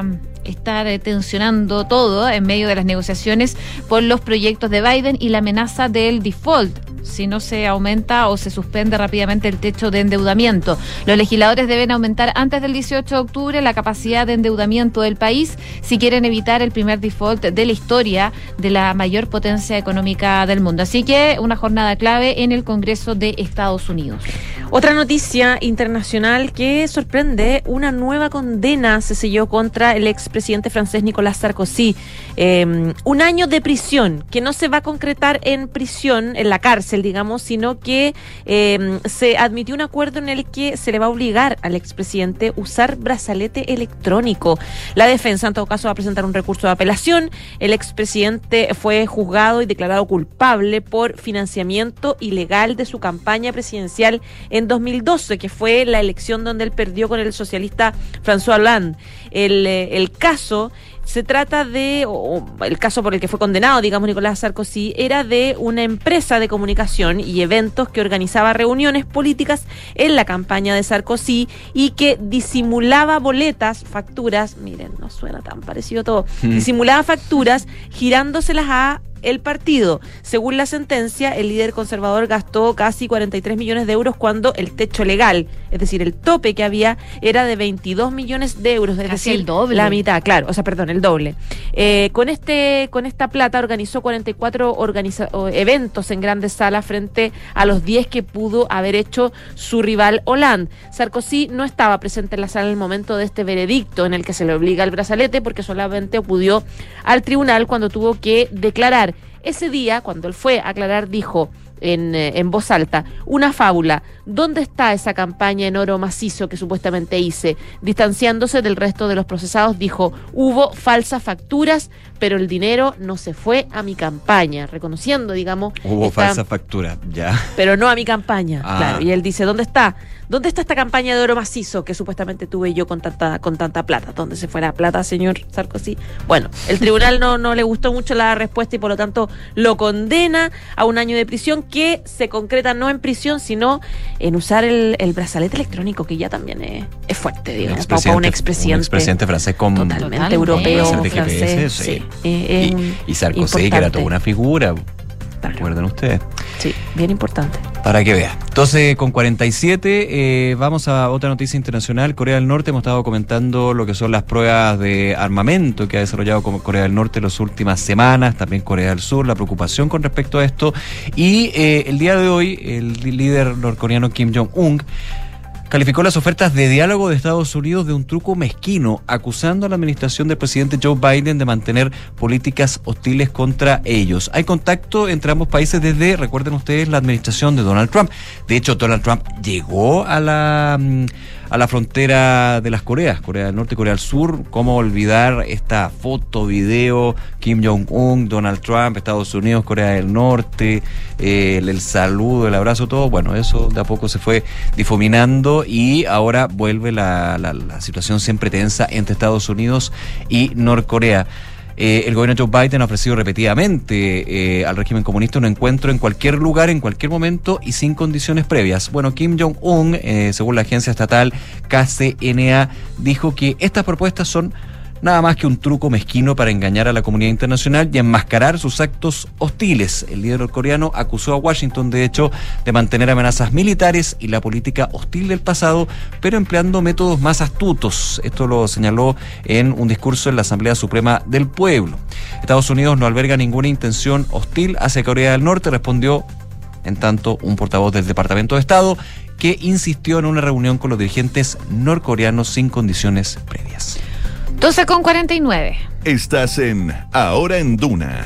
estar eh, tensionando todo en medio de las negociaciones por los proyectos de Biden y la amenaza del default si no se aumenta o se suspende rápidamente el techo de endeudamiento. Los legisladores deben aumentar antes del dieciocho de octubre la capacidad de endeudamiento del país si quieren evitar el primer default de la historia de la mayor potencia económica del mundo. Así que una jornada clave en el Congreso de Estados Unidos. Otra noticia internacional que sorprende: una nueva condena se selló contra el expresidente francés Nicolas Sarkozy. Eh, un año de prisión, que no se va a concretar en prisión, en la cárcel, digamos, sino que eh, se admitió un acuerdo en el que se le va a obligar al expresidente a usar brazalete electrónico. La defensa, en todo caso, va a presentar un recurso de apelación. El expresidente fue juzgado y declarado culpable por financiamiento ilegal de su campaña presidencial en dos mil doce, que fue la elección donde él perdió con el socialista François Hollande. El, el caso se trata de, o el caso por el que fue condenado, digamos, Nicolás Sarkozy, era de una empresa de comunicación y eventos que organizaba reuniones políticas en la campaña de Sarkozy y que disimulaba boletas, facturas, miren, no suena tan parecido todo, mm. disimulaba facturas girándoselas a el partido. Según la sentencia, el líder conservador gastó casi cuarenta y tres millones de euros cuando el techo legal, es decir, el tope que había era de veintidós millones de euros, es casi decir, el doble. La mitad, claro, o sea, perdón, el doble. Eh, con este, con esta plata organizó cuarenta y cuatro organiza- eventos en grandes salas frente a los diez que pudo haber hecho su rival Hollande. Sarkozy no estaba presente en la sala en el momento de este veredicto en el que se le obliga el brazalete, porque solamente acudió al tribunal cuando tuvo que declarar. Ese día, cuando él fue a aclarar, dijo en, eh, en voz alta: una fábula, ¿dónde está esa campaña en oro macizo que supuestamente hice? Distanciándose del resto de los procesados, dijo: hubo falsas facturas, pero el dinero no se fue a mi campaña, reconociendo, digamos... Hubo esta, falsa factura, ya. Pero no a mi campaña, ah. claro. Y él dice: ¿dónde está? ¿Dónde está esta campaña de oro macizo que supuestamente tuve yo con tanta con tanta plata? ¿Dónde se fue la plata, señor Sarkozy? Bueno, el tribunal no, no le gustó mucho la respuesta y por lo tanto lo condena a un año de prisión, que se concreta no en prisión, sino en usar el, el brazalete electrónico, que ya también es, es fuerte, digamos, para un expresidente. Un expresidente francés con totalmente totalmente europeo, G P S, francés. sí. Sí. Eh, y, y Sarkozy, importante, que era toda una figura. ¿Recuerdan ustedes? Sí, bien importante. Para que vean. Entonces, con cuarenta y siete, eh, vamos a otra noticia internacional. Corea del Norte, hemos estado comentando lo que son las pruebas de armamento que ha desarrollado Corea del Norte en las últimas semanas, también Corea del Sur, la preocupación con respecto a esto. Y eh, el día de hoy, el líder norcoreano Kim Jong-un calificó las ofertas de diálogo de Estados Unidos de un truco mezquino, acusando a la administración del presidente Joe Biden de mantener políticas hostiles contra ellos. Hay contacto entre ambos países desde, recuerden ustedes, la administración de Donald Trump. De hecho, Donald Trump llegó a la... a la frontera de las Coreas, Corea del Norte y Corea del Sur. ¿Cómo olvidar esta foto, video, Kim Jong-un, Donald Trump, Estados Unidos, Corea del Norte, eh, el, el saludo, el abrazo, todo? Bueno, eso de a poco se fue difuminando y ahora vuelve la, la, la situación siempre tensa entre Estados Unidos y Norcorea. Eh, el gobierno de Joe Biden ha ofrecido repetidamente eh, al régimen comunista un encuentro en cualquier lugar, en cualquier momento y sin condiciones previas. Bueno, Kim Jong-un, eh, según la agencia estatal K C N A, dijo que estas propuestas son nada más que un truco mezquino para engañar a la comunidad internacional y enmascarar sus actos hostiles. El líder norcoreano acusó a Washington, de hecho, de mantener amenazas militares y la política hostil del pasado, pero empleando métodos más astutos. Esto lo señaló en un discurso en la Asamblea Suprema del Pueblo. Estados Unidos no alberga ninguna intención hostil hacia Corea del Norte, respondió en tanto un portavoz del Departamento de Estado, que insistió en una reunión con los dirigentes norcoreanos sin condiciones previas. doce con cuarenta y nueve. Estás en Ahora en Duna.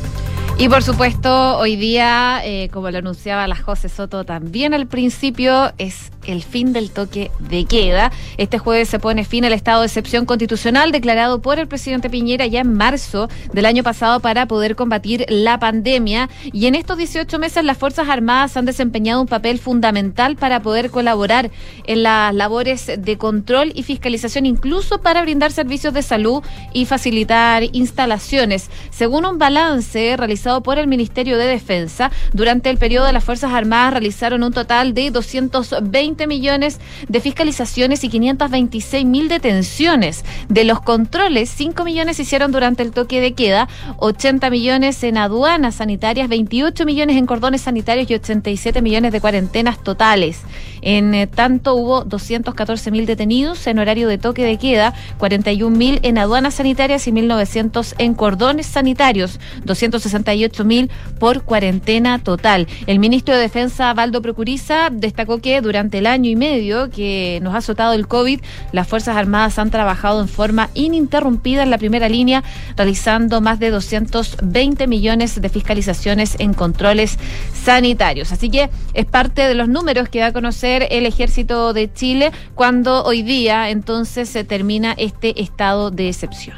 Y por supuesto, hoy día, eh, como lo anunciaba la José Soto también al principio, es el fin del toque de queda. Este jueves se pone fin al estado de excepción constitucional declarado por el presidente Piñera ya en marzo del año pasado para poder combatir la pandemia. Y en estos dieciocho meses las Fuerzas Armadas han desempeñado un papel fundamental para poder colaborar en las labores de control y fiscalización, incluso para brindar servicios de salud y facilitar instalaciones. Según un balance realizado por el Ministerio de Defensa, durante el periodo las Fuerzas Armadas realizaron un total de doscientos veinte veinte millones de fiscalizaciones y quinientas veintiséis mil detenciones. De los controles, cinco millones se hicieron durante el toque de queda, ochenta millones en aduanas sanitarias, veintiocho millones en cordones sanitarios y ochenta y siete millones de cuarentenas totales. En eh, tanto, hubo doscientos catorce mil detenidos en horario de toque de queda, cuarenta y un mil en aduanas sanitarias y mil novecientos en cordones sanitarios, doscientos sesenta y ocho mil por cuarentena total. El ministro de Defensa, Valdo Procuriza, destacó que durante el año y medio que nos ha azotado el COVID, las Fuerzas Armadas han trabajado en forma ininterrumpida en la primera línea, realizando más de doscientos veinte millones de fiscalizaciones en controles sanitarios. Así que es parte de los números que da a conocer el Ejército de Chile cuando hoy día entonces se termina este estado de excepción.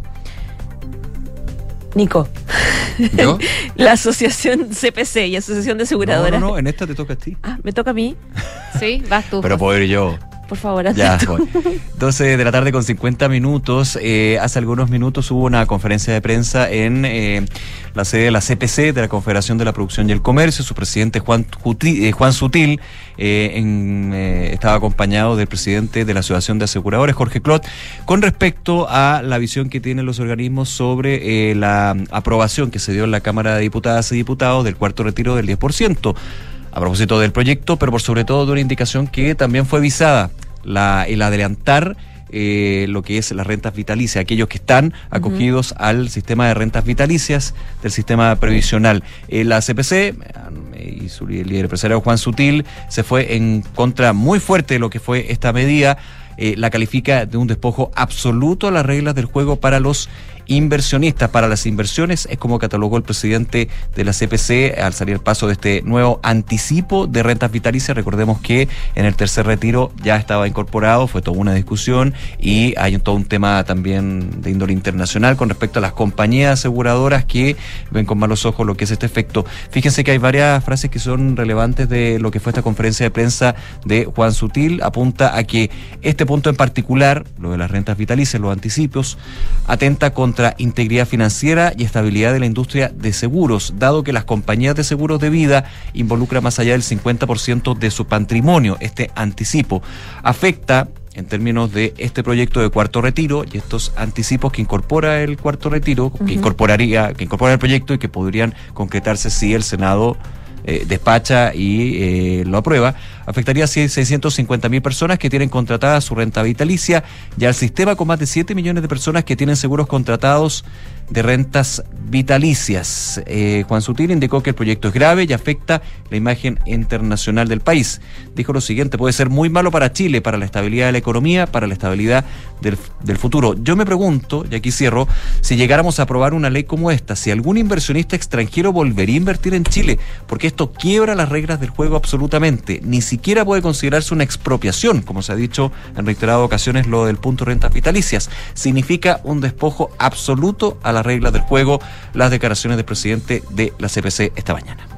Nico. ¿Yo? La asociación C P C y Asociación de Aseguradoras. No, no, no, en esta te toca a ti. Ah, ¿me toca a mí? Sí, vas tú. Pero puedo ir yo. Por favor, haz Ya, tú. voy. doce de la tarde con cincuenta minutos. Eh, hace algunos minutos hubo una conferencia de prensa en eh, la sede de la C P C, de la Confederación de la Producción y el Comercio. Su presidente Juan, Juti, eh, Juan Sutil eh, en, eh, estaba acompañado del presidente de la Asociación de Aseguradores, Jorge Clot, con respecto a la visión que tienen los organismos sobre eh, la aprobación que se dio en la Cámara de Diputadas y Diputados del cuarto retiro del diez por ciento. A propósito del proyecto, pero por sobre todo de una indicación que también fue visada, la, el adelantar eh, lo que es las rentas vitalicias, aquellos que están acogidos uh-huh. al sistema de rentas vitalicias del sistema previsional. Eh, la C P C eh, y su líder empresarial Juan Sutil se fue en contra muy fuerte de lo que fue esta medida. Eh, la califica de un despojo absoluto a las reglas del juego para los inversionistas, para las inversiones, es como catalogó el presidente de la C P C al salir paso de este nuevo anticipo de rentas vitalicias. Recordemos que en el tercer retiro ya estaba incorporado, fue toda una discusión y hay un, todo un tema también de índole internacional con respecto a las compañías aseguradoras que ven con malos ojos lo que es este efecto. Fíjense que hay varias frases que son relevantes de lo que fue esta conferencia de prensa de Juan Sutil. Apunta a que este punto en particular, lo de las rentas vitalicias, los anticipos, atenta contra integridad financiera y estabilidad de la industria de seguros, dado que las compañías de seguros de vida involucran más allá del cincuenta por ciento de su patrimonio. Este anticipo afecta, en términos de este proyecto de cuarto retiro y estos anticipos que incorpora el cuarto retiro, uh-huh. que incorporaría, que incorpora el proyecto y que podrían concretarse si el Senado Eh, despacha y eh, lo aprueba, afectaría a seiscientos cincuenta mil personas que tienen contratada su renta vitalicia y al sistema con más de siete millones de personas que tienen seguros contratados de rentas vitalicias. Eh, Juan Sutil indicó que el proyecto es grave y afecta la imagen internacional del país. Dijo lo siguiente: puede ser muy malo para Chile, para la estabilidad de la economía, para la estabilidad del, del futuro. Yo me pregunto, y aquí cierro, si llegáramos a aprobar una ley como esta, si algún inversionista extranjero volvería a invertir en Chile, porque esto quiebra las reglas del juego absolutamente. Ni siquiera puede considerarse una expropiación, como se ha dicho en reiteradas ocasiones lo del punto de rentas vitalicias. Significa un despojo absoluto a las reglas del juego, las declaraciones del presidente de la C P C esta mañana.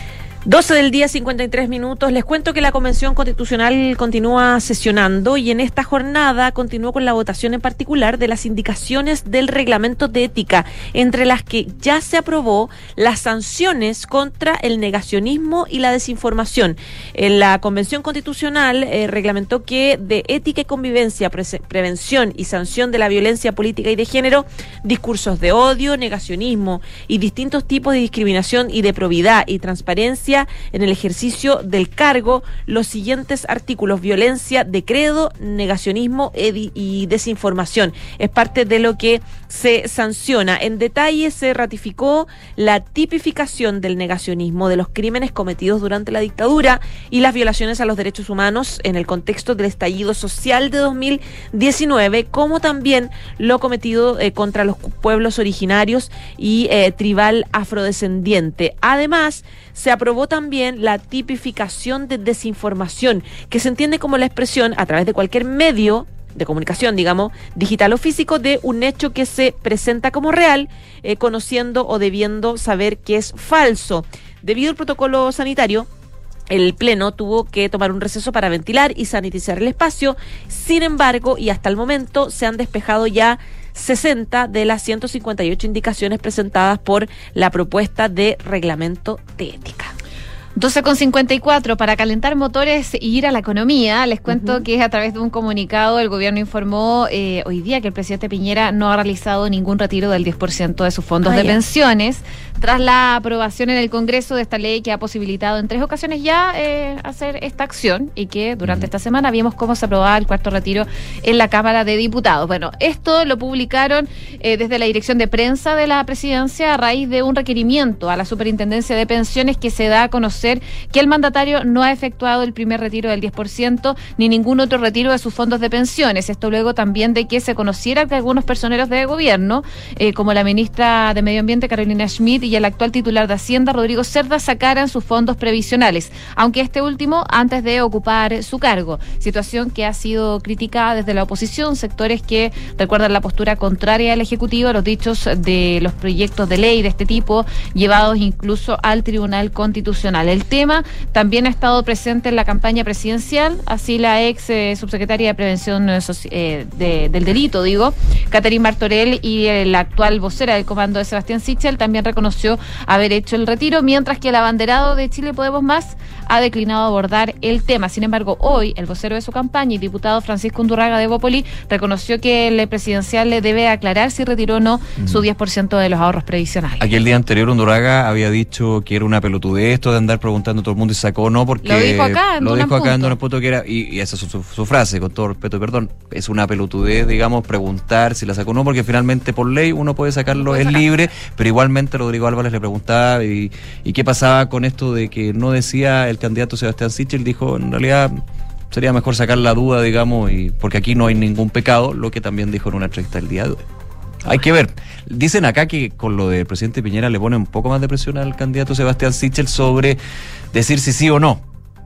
doce del día, cincuenta y tres minutos. Les cuento que la Convención Constitucional continúa sesionando y en esta jornada continuó con la votación en particular de las indicaciones del reglamento de ética, entre las que ya se aprobó las sanciones contra el negacionismo y la desinformación. En la Convención Constitucional eh, reglamentó que de ética y convivencia, pre- prevención y sanción de la violencia política y de género, discursos de odio, negacionismo y distintos tipos de discriminación y de probidad y transparencia en el ejercicio del cargo, los siguientes artículos: violencia de credo, negacionismo y desinformación. Es parte de lo que se sanciona. En detalle, se ratificó la tipificación del negacionismo, de los crímenes cometidos durante la dictadura y las violaciones a los derechos humanos en el contexto del estallido social de dos mil diecinueve, como también lo cometido eh, contra los pueblos originarios y eh, tribal afrodescendiente. Además, se aprobó también la tipificación de desinformación, que se entiende como la expresión a través de cualquier medio de comunicación, digamos, digital o físico, de un hecho que se presenta como real, eh, conociendo o debiendo saber que es falso. Debido al protocolo sanitario, el Pleno tuvo que tomar un receso para ventilar y sanitizar el espacio. Sin embargo, y hasta el momento, se han despejado ya sesenta de las ciento cincuenta y ocho indicaciones presentadas por la propuesta de reglamento de ética. doce con cincuenta y cuatro, para calentar motores y ir a la economía, les cuento uh-huh. que a través de un comunicado el gobierno informó eh, hoy día que el presidente Piñera no ha realizado ningún retiro del diez por ciento de sus fondos ah, de ya. pensiones, tras la aprobación en el Congreso de esta ley que ha posibilitado en tres ocasiones ya eh, hacer esta acción, y que durante uh-huh. esta semana vimos cómo se aprobaba el cuarto retiro en la Cámara de Diputados. Bueno, esto lo publicaron eh, desde la dirección de prensa de la presidencia a raíz de un requerimiento a la Superintendencia de Pensiones que se da a conocer que el mandatario no ha efectuado el primer retiro del diez por ciento ni ningún otro retiro de sus fondos de pensiones. Esto luego también de que se conociera que algunos personeros de gobierno, eh, como la ministra de Medio Ambiente Carolina Schmidt y el actual titular de Hacienda Rodrigo Cerda, sacaran sus fondos previsionales, aunque este último antes de ocupar su cargo. Situación que ha sido criticada desde la oposición, sectores que recuerdan la postura contraria al Ejecutivo a los dichos de los proyectos de ley de este tipo, llevados incluso al Tribunal Constitucional. El tema también ha estado presente en la campaña presidencial, así la ex eh, subsecretaria de Prevención eh, de, del Delito, digo, Catherine Martorell, y la actual vocera del comando de Sebastián Sichel también reconoció haber hecho el retiro, mientras que el abanderado de Chile Podemos Más ha declinado abordar el tema. Sin embargo, hoy el vocero de su campaña y diputado Francisco Undurraga de Bópoli reconoció que el presidencial le debe aclarar si retiró o no mm. su diez por ciento de los ahorros previsionales. Aquí el día anterior Undurraga había dicho que era una pelotudez esto de andar preguntando a todo el mundo y sacó no, porque lo dijo acá en lo dijo acá en punto. Don Punto que era, y, y esa es su, su, su frase, con todo respeto y perdón, es una pelotudez, digamos, preguntar si la sacó o no, porque finalmente por ley uno puede sacarlo, puede es sacar. libre, pero igualmente Rodrigo Álvarez le preguntaba y, y qué pasaba con esto de que no decía el candidato Sebastián Sichel, dijo en realidad sería mejor sacar la duda, digamos, y porque aquí no hay ningún pecado, lo que también dijo en una entrevista el día de hoy. Hay que ver. Dicen acá que con lo del presidente Piñera le pone un poco más de presión al candidato Sebastián Sichel sobre decir si sí o no,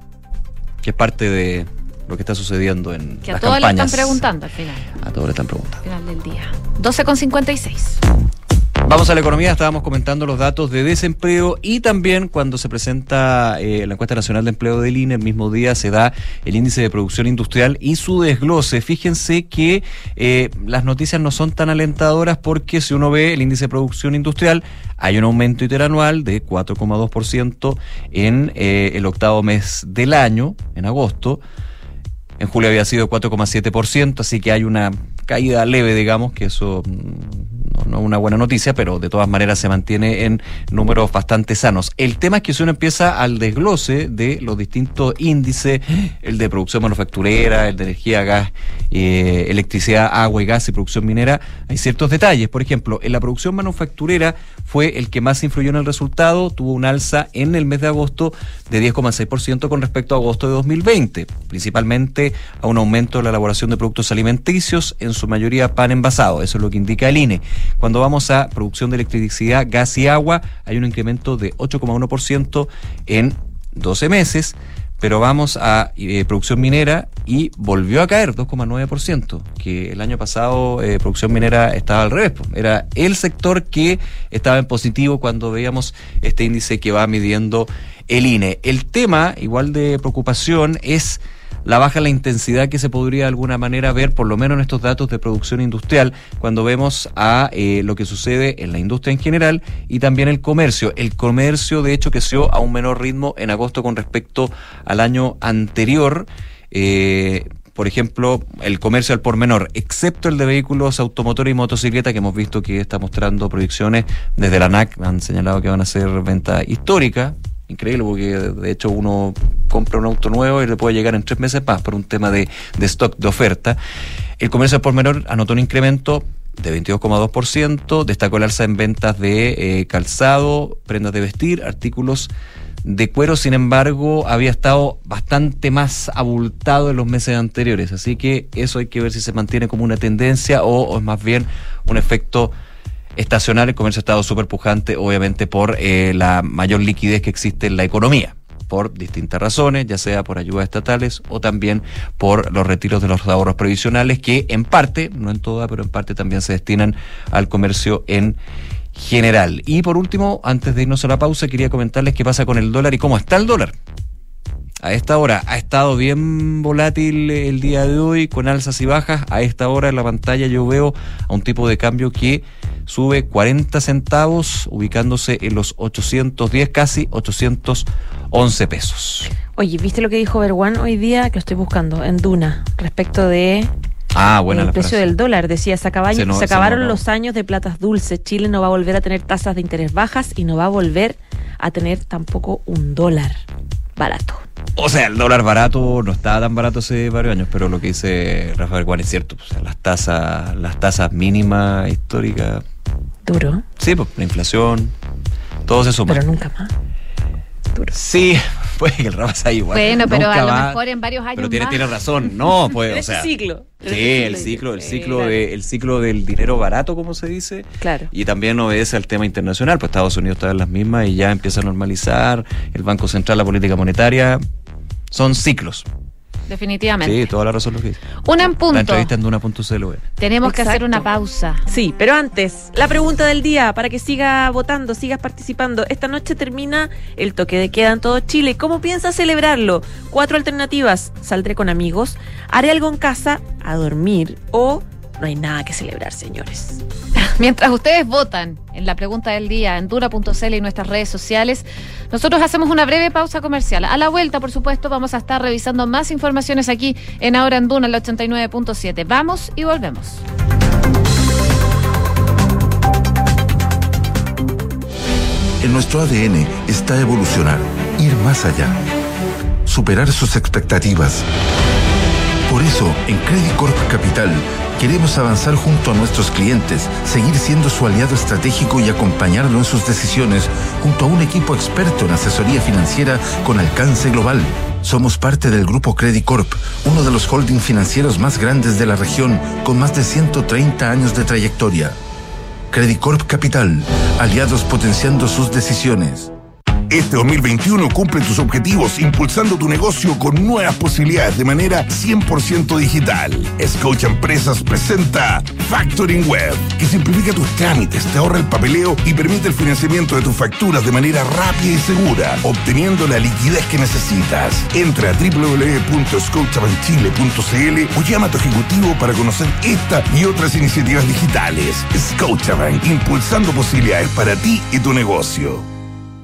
que es parte de lo que está sucediendo en que las campañas. Que a todos le están preguntando al final. A todos le están preguntando. Al final del día. doce con cincuenta y seis. Vamos a la economía, estábamos comentando los datos de desempleo y también cuando se presenta eh, la encuesta nacional de empleo del I N E, el mismo día se da el índice de producción industrial y su desglose. Fíjense que eh, las noticias no son tan alentadoras, porque si uno ve el índice de producción industrial, hay un aumento interanual de cuatro coma dos por ciento en eh, el octavo mes del año, en agosto. En julio había sido cuatro coma siete por ciento, así que hay una caída leve, digamos, que eso no, no es una buena noticia, pero de todas maneras se mantiene en números bastante sanos. El tema es que si uno empieza al desglose de los distintos índices, el de producción manufacturera, el de energía, gas, eh, electricidad, agua y gas y producción minera, hay ciertos detalles. Por ejemplo, en la producción manufacturera fue el que más influyó en el resultado, tuvo un alza en el mes de agosto de diez coma seis por ciento con respecto a agosto de dos mil veinte, principalmente a un aumento de la elaboración de productos alimenticios, en su mayoría pan envasado, eso es lo que indica el I N E. Cuando vamos a producción de electricidad, gas y agua, hay un incremento de ocho coma uno por ciento en doce meses, pero vamos a eh, producción minera y volvió a caer dos coma nueve por ciento, que el año pasado eh, producción minera estaba al revés, pues. Era el sector que estaba en positivo cuando veíamos este índice que va midiendo el I N E. El tema, igual de preocupación, es la baja en la intensidad que se podría de alguna manera ver, por lo menos en estos datos de producción industrial, cuando vemos a eh, lo que sucede en la industria en general y también el comercio. El comercio, de hecho, creció a un menor ritmo en agosto con respecto al año anterior. Eh, por ejemplo, el comercio al por menor, excepto el de vehículos, automotores y motocicletas, que hemos visto que está mostrando proyecciones desde la A N A C, han señalado que van a ser ventas históricas. Increíble, porque de hecho uno compra un auto nuevo y le puede llegar en tres meses más por un tema de, de stock, de oferta. El comercio al por menor anotó un incremento de veintidós coma dos por ciento, destacó el alza en ventas de eh, calzado, prendas de vestir, artículos de cuero. Sin embargo, había estado bastante más abultado en los meses anteriores, así que eso hay que ver si se mantiene como una tendencia o, o es más bien un efecto estacional. El comercio ha estado súper pujante, obviamente por eh, la mayor liquidez que existe en la economía, por distintas razones, ya sea por ayudas estatales o también por los retiros de los ahorros previsionales, que en parte, no en toda, pero en parte también se destinan al comercio en general. Y por último, antes de irnos a la pausa, quería comentarles qué pasa con el dólar y cómo está el dólar. A esta hora ha estado bien volátil el día de hoy, con alzas y bajas. A esta hora en la pantalla yo veo a un tipo de cambio que sube cuarenta centavos, ubicándose en los ochocientos diez, casi ochocientos once pesos. Oye, ¿viste lo que dijo Berwan hoy día? Que lo estoy buscando, en Duna, respecto de... Ah, buena el la precio frase. del dólar. Decía, se, acaba- Se no- se se acabaron no- no. los años de platas dulces. Chile no va a volver a tener tasas de interés bajas y no va a volver a tener tampoco un dólar barato. O sea, el dólar barato no estaba tan barato hace varios años, pero lo que dice Rafael Guan es cierto. O sea, las tasas, las tasas mínimas históricas. Duro. Sí, pues la inflación, todo se suma. Pero nunca más. Sí, puede que el Rafa sea igual. Bueno, pero Nunca a lo va, mejor en varios años Pero tiene, más. tiene razón, no, pues, En o ese sea. ciclo. En Sí, ese el ciclo, el Sí, ciclo claro. de, el ciclo del dinero barato, como se dice. Claro. Y también obedece al tema internacional, pues Estados Unidos está en las mismas y ya empieza a normalizar, el Banco Central, la política monetaria, son ciclos. Definitivamente. Sí, toda la razón lo que dice. Una en punto. La entrevista en Duna punto c l. Tenemos que hacer Exacto. una pausa. Sí, pero antes, la pregunta del día, para que siga votando, sigas participando. Esta noche termina el toque de queda en todo Chile. ¿Cómo piensas celebrarlo? Cuatro alternativas. Saldré con amigos, haré algo en casa, a dormir o no hay nada que celebrar, señores. Mientras ustedes votan en la pregunta del día en duna punto c l y nuestras redes sociales, nosotros hacemos una breve pausa comercial. A la vuelta, por supuesto, vamos a estar revisando más informaciones aquí en Ahora en Duna, el ochenta y nueve punto siete. Vamos y volvemos. En nuestro A D N está evolucionar, ir más allá, superar sus expectativas. Por eso, en Credit Corp Capital, queremos avanzar junto a nuestros clientes, seguir siendo su aliado estratégico y acompañarlo en sus decisiones junto a un equipo experto en asesoría financiera con alcance global. Somos parte del Grupo Credit Corp, uno de los holding financieros más grandes de la región, con más de ciento treinta años de trayectoria. Credit Corp Capital, aliados potenciando sus decisiones. Este dos mil veintiuno cumple tus objetivos impulsando tu negocio con nuevas posibilidades de manera cien por ciento digital. Scotia Empresas presenta Factoring Web, que simplifica tus trámites, te ahorra el papeleo y permite el financiamiento de tus facturas de manera rápida y segura, obteniendo la liquidez que necesitas. Entra a doble u doble u doble u punto scotiabank chile punto c l o llama a tu ejecutivo para conocer esta y otras iniciativas digitales. Scotiabank, impulsando posibilidades para ti y tu negocio.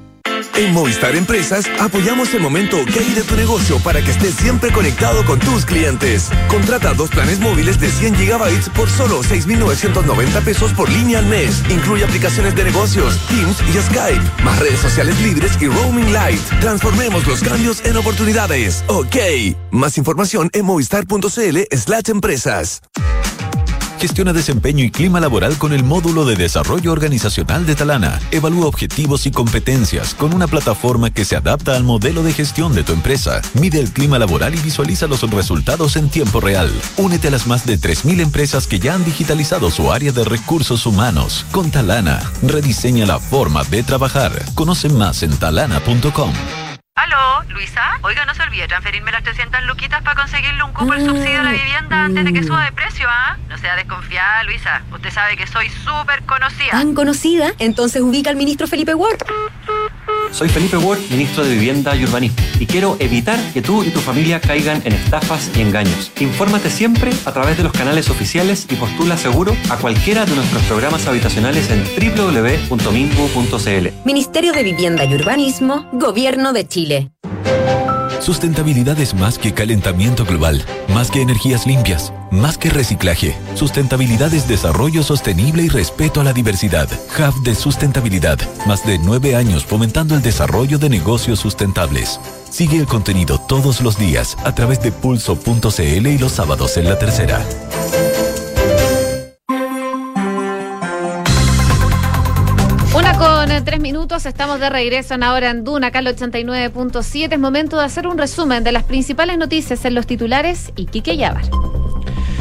En Movistar Empresas apoyamos el momento OK de tu negocio para que estés siempre conectado con tus clientes. Contrata dos planes móviles de cien gigabytes por solo seis mil novecientos noventa pesos por línea al mes. Incluye aplicaciones de negocios, Teams y Skype, más redes sociales libres y roaming light. Transformemos los cambios en oportunidades. OK. Más información en movistar punto c l slash empresas. Gestiona desempeño y clima laboral con el módulo de desarrollo organizacional de Talana. Evalúa objetivos y competencias con una plataforma que se adapta al modelo de gestión de tu empresa. Mide el clima laboral y visualiza los resultados en tiempo real. Únete a las más de tres mil empresas que ya han digitalizado su área de recursos humanos. Con Talana, rediseña la forma de trabajar. Conoce más en talana punto com. ¿Aló, Luisa? Oiga, no se olvide transferirme las trescientas luquitas para conseguirle un cupo al subsidio a la vivienda antes de que suba de precio, ¿ah? No sea desconfiada, Luisa. Usted sabe que soy súper conocida. ¿Tan conocida? Entonces ubica al ministro Felipe Ward. Soy Felipe Ward, ministro de Vivienda y Urbanismo, y quiero evitar que tú y tu familia caigan en estafas y engaños. Infórmate siempre a través de los canales oficiales y postula seguro a cualquiera de nuestros programas habitacionales en doble u doble u doble u punto minbu punto c l. Ministerio de Vivienda y Urbanismo, Gobierno de Chile. Sustentabilidad es más que calentamiento global, más que energías limpias, más que reciclaje. Sustentabilidad es desarrollo sostenible y respeto a la diversidad. Hub de Sustentabilidad. Más de nueve años fomentando el desarrollo de negocios sustentables. Sigue el contenido todos los días a través de pulso punto c l y los sábados en La Tercera. Una con tres minutos, estamos de regreso en Ahora en Duna, acá al ochenta y nueve punto siete. Es momento de hacer un resumen de las principales noticias en los titulares y Quique Yávar.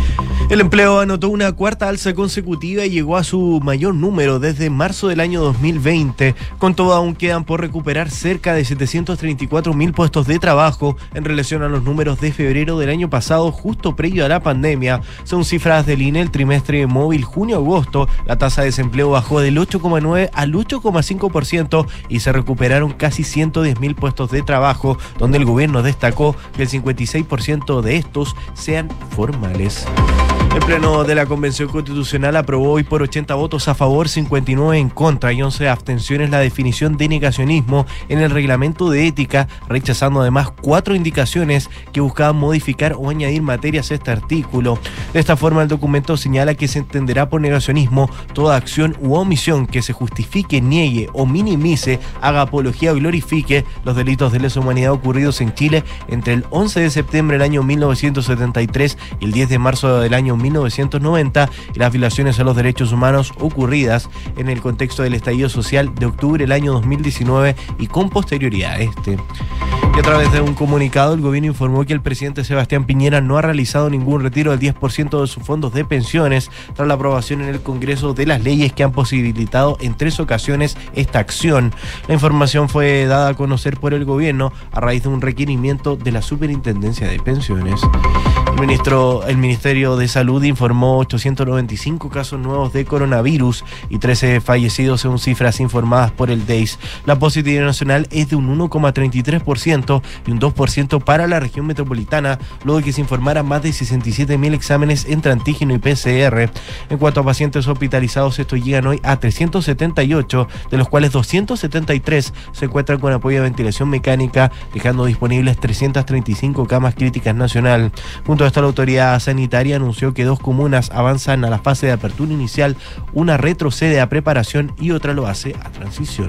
El empleo anotó una cuarta alza consecutiva y llegó a su mayor número desde marzo del año dos mil veinte. Con todo, aún quedan por recuperar cerca de setecientos treinta y cuatro mil puestos de trabajo en relación a los números de febrero del año pasado, justo previo a la pandemia. Son cifras del I N E, el trimestre móvil junio-agosto. La tasa de desempleo bajó del ocho coma nueve al ocho coma cinco por ciento y se recuperaron casi ciento diez mil puestos de trabajo, donde el gobierno destacó que el cincuenta y seis por ciento de estos sean formales. El Pleno de la Convención Constitucional aprobó hoy por ochenta votos a favor, cincuenta y nueve en contra y once abstenciones la definición de negacionismo en el reglamento de ética, rechazando además cuatro indicaciones que buscaban modificar o añadir materias a este artículo. De esta forma, el documento señala que se entenderá por negacionismo toda acción u omisión que se justifique, niegue o minimice, haga apología o glorifique los delitos de lesa humanidad ocurridos en Chile entre el once de septiembre del año mil novecientos setenta y tres y el diez de marzo del año mil novecientos noventa y las violaciones a los derechos humanos ocurridas en el contexto del estallido social de octubre del año dos mil diecinueve y con posterioridad a este. Y a través de un comunicado, el gobierno informó que el presidente Sebastián Piñera no ha realizado ningún retiro del diez por ciento de sus fondos de pensiones tras la aprobación en el Congreso de las leyes que han posibilitado en tres ocasiones esta acción. La información fue dada a conocer por el gobierno a raíz de un requerimiento de la Superintendencia de Pensiones. El ministro, el Ministerio de Salud informó ochocientos noventa y cinco casos nuevos de coronavirus y trece fallecidos según cifras informadas por el D E I S. La positividad nacional es de un uno coma treinta y tres por ciento y un dos por ciento para la región metropolitana, luego de que se informaran más de sesenta y siete mil exámenes entre antígeno y P C R. En cuanto a pacientes hospitalizados, estos llegan hoy a trescientos setenta y ocho, de los cuales doscientos setenta y tres se encuentran con apoyo de ventilación mecánica, dejando disponibles trescientas treinta y cinco camas críticas nacional. Junto a esto, la autoridad sanitaria anunció que dos comunas avanzan a la fase de apertura inicial, una retrocede a preparación y otra lo hace a transición.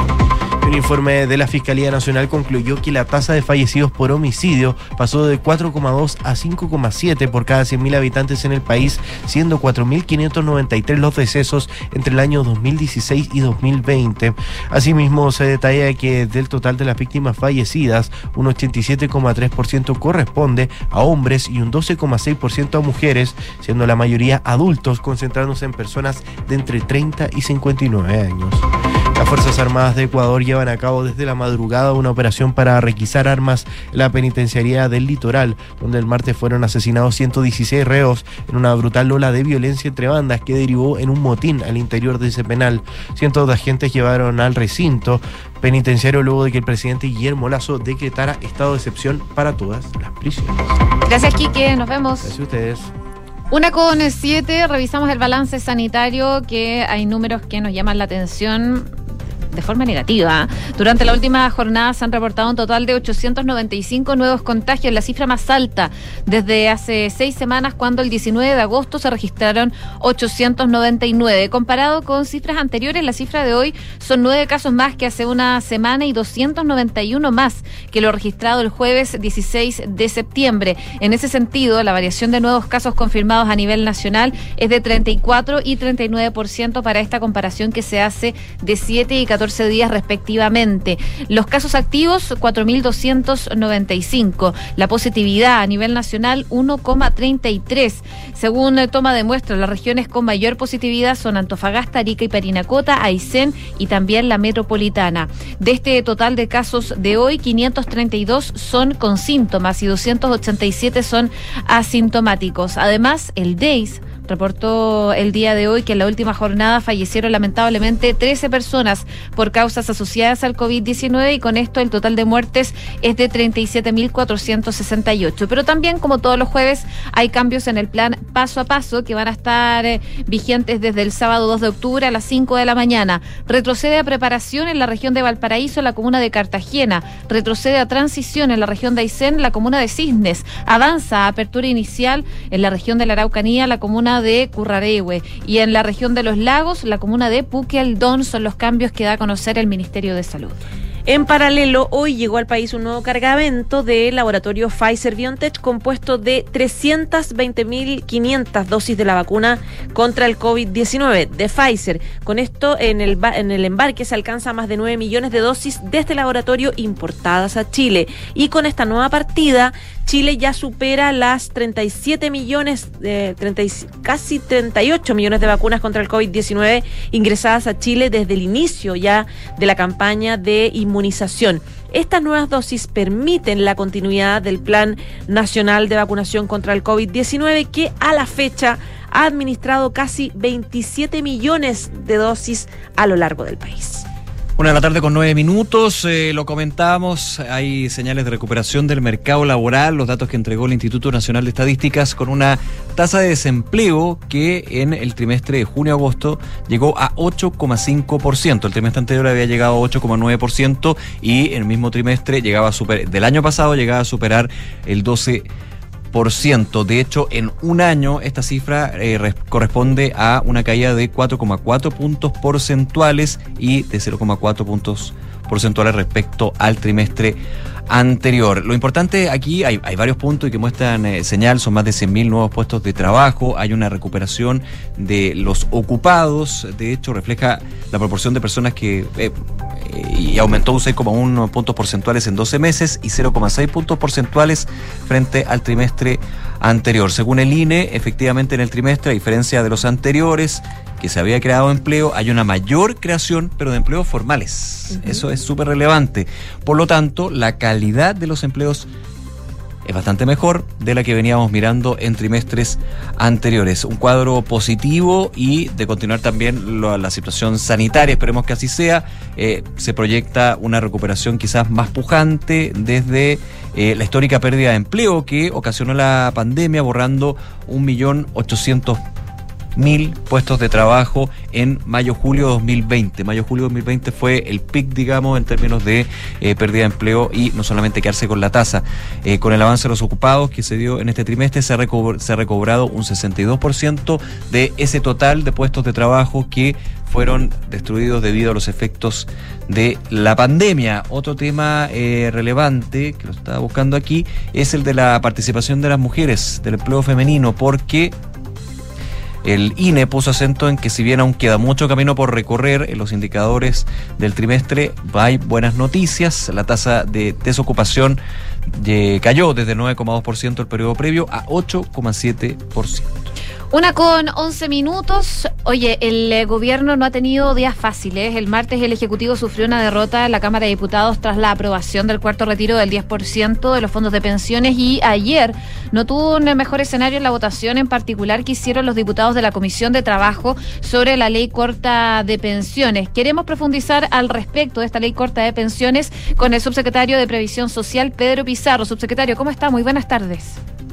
Un informe de la Fiscalía Nacional concluyó que la tasa de fallecidos por homicidio pasó de cuatro coma dos a cinco coma siete por cada cien mil habitantes en el país, siendo cuatro mil quinientos noventa y tres los decesos entre el año dos mil dieciséis y dos mil veinte. Asimismo, se detalla que del total de las víctimas fallecidas, un ochenta y siete coma tres por ciento corresponde a hombres y un doce coma seis por ciento a mujeres, siendo la mayoría adultos, concentrándose en personas de entre treinta y cincuenta y nueve años. Las Fuerzas Armadas de Ecuador llevan a cabo desde la madrugada una operación para requisar armas en la penitenciaría del Litoral, donde el martes fueron asesinados ciento dieciséis reos en una brutal ola de violencia entre bandas que derivó en un motín al interior de ese penal. Cientos de agentes llevaron al recinto penitenciario luego de que el presidente Guillermo Lasso decretara estado de excepción para todas las prisiones. Gracias, Quique. Nos vemos. Gracias a ustedes. Una con siete, revisamos el balance sanitario, que hay números que nos llaman la atención de forma negativa. Durante la última jornada se han reportado un total de ochocientos noventa y cinco nuevos contagios, la cifra más alta desde hace seis semanas, cuando el diecinueve de agosto se registraron ochocientos noventa y nueve. Comparado con cifras anteriores, la cifra de hoy son nueve casos más que hace una semana y doscientos noventa y uno más que lo registrado el jueves dieciséis de septiembre. En ese sentido, la variación de nuevos casos confirmados a nivel nacional es de treinta y cuatro y treinta y nueve por ciento para esta comparación que se hace de siete y catorce días respectivamente. Los casos activos, cuatro mil doscientos noventa y cinco. La positividad a nivel nacional, uno coma treinta y tres. Según toma de muestras, las regiones con mayor positividad son Antofagasta, Arica y Parinacota, Aysén y también la metropolitana. De este total de casos de hoy, quinientos treinta y dos son con síntomas y doscientos ochenta y siete son asintomáticos. Además, el D E I S reportó el día de hoy que en la última jornada fallecieron lamentablemente trece personas por causas asociadas al COVID diecinueve, y con esto el total de muertes es de treinta y siete mil cuatrocientos sesenta y ocho. Pero también, como todos los jueves, hay cambios en el plan paso a paso que van a estar eh, vigentes desde el sábado dos de octubre a las cinco de la mañana. Retrocede a preparación en la región de Valparaíso, la comuna de Cartagena. Retrocede a transición en la región de Aysén, la comuna de Cisnes. Avanza a apertura inicial en la región de la Araucanía, la comuna de Currarehue, y en la región de los lagos, la comuna de Puquealdón. Son los cambios que da a conocer el Ministerio de Salud. En paralelo, hoy llegó al país un nuevo cargamento del laboratorio Pfizer-BioNTech compuesto de trescientas veinte mil quinientas dosis de la vacuna contra el COVID diecinueve de Pfizer. Con esto, en el, en el embarque se alcanza más de nueve millones de dosis de este laboratorio importadas a Chile. Y con esta nueva partida, Chile ya supera las treinta y siete millones, eh, treinta, casi treinta y ocho millones de vacunas contra el COVID diecinueve ingresadas a Chile desde el inicio ya de la campaña de inmunización. Inmunización. Estas nuevas dosis permiten la continuidad del Plan Nacional de Vacunación contra el COVID diecinueve, que a la fecha ha administrado casi veintisiete millones de dosis a lo largo del país. Una de la tarde con nueve minutos, eh, lo comentábamos, hay señales de recuperación del mercado laboral, los datos que entregó el Instituto Nacional de Estadísticas con una tasa de desempleo que en el trimestre de junio-agosto llegó a ocho coma cinco por ciento. El trimestre anterior había llegado a ocho coma nueve por ciento y el mismo trimestre llegaba a super, del año pasado llegaba a superar el doce por ciento. Por ciento. De hecho, en un año esta cifra eh, res- corresponde a una caída de cuatro coma cuatro puntos porcentuales y de cero coma cuatro puntos porcentuales respecto al trimestre anterior. Lo importante aquí, hay, hay varios puntos que muestran eh, señal, son más de cien mil nuevos puestos de trabajo, hay una recuperación de los ocupados, de hecho refleja la proporción de personas que eh, y aumentó un seis coma uno puntos porcentuales en doce meses y cero coma seis puntos porcentuales frente al trimestre anterior. Según el I N E, efectivamente en el trimestre, a diferencia de los anteriores, que se había creado empleo, hay una mayor creación, pero de empleos formales. Uh-huh. Eso es súper relevante. Por lo tanto, la calidad de los empleos es bastante mejor de la que veníamos mirando en trimestres anteriores. Un cuadro positivo y de continuar también lo, la situación sanitaria, esperemos que así sea. Eh, se proyecta una recuperación quizás más pujante desde eh, la histórica pérdida de empleo que ocasionó la pandemia, borrando un millón ochocientos mil puestos de trabajo en mayo-julio dos mil veinte. Mayo-julio dos mil veinte fue el pic, digamos, en términos de eh, pérdida de empleo y no solamente quedarse con la tasa. Eh, con el avance de los ocupados que se dio en este trimestre, se ha, recobr- se ha recobrado un sesenta y dos por ciento de ese total de puestos de trabajo que fueron destruidos debido a los efectos de la pandemia. Otro tema eh, relevante, que lo estaba buscando aquí, es el de la participación de las mujeres, del empleo femenino, porque el I N E puso acento en que si bien aún queda mucho camino por recorrer en los indicadores del trimestre, hay buenas noticias. La tasa de desocupación eh, cayó desde nueve coma dos por ciento el periodo previo a ocho coma siete por ciento. Una con once minutos. Oye, el eh, gobierno no ha tenido días fáciles. El martes el Ejecutivo sufrió una derrota en la Cámara de Diputados tras la aprobación del cuarto retiro del diez por ciento de los fondos de pensiones y ayer no tuvo un mejor escenario en la votación en particular que hicieron los diputados de la Comisión de Trabajo sobre la ley corta de pensiones. Queremos profundizar al respecto de esta ley corta de pensiones con el subsecretario de Previsión Social, Pedro Pizarro. Subsecretario, ¿cómo está? Muy buenas tardes.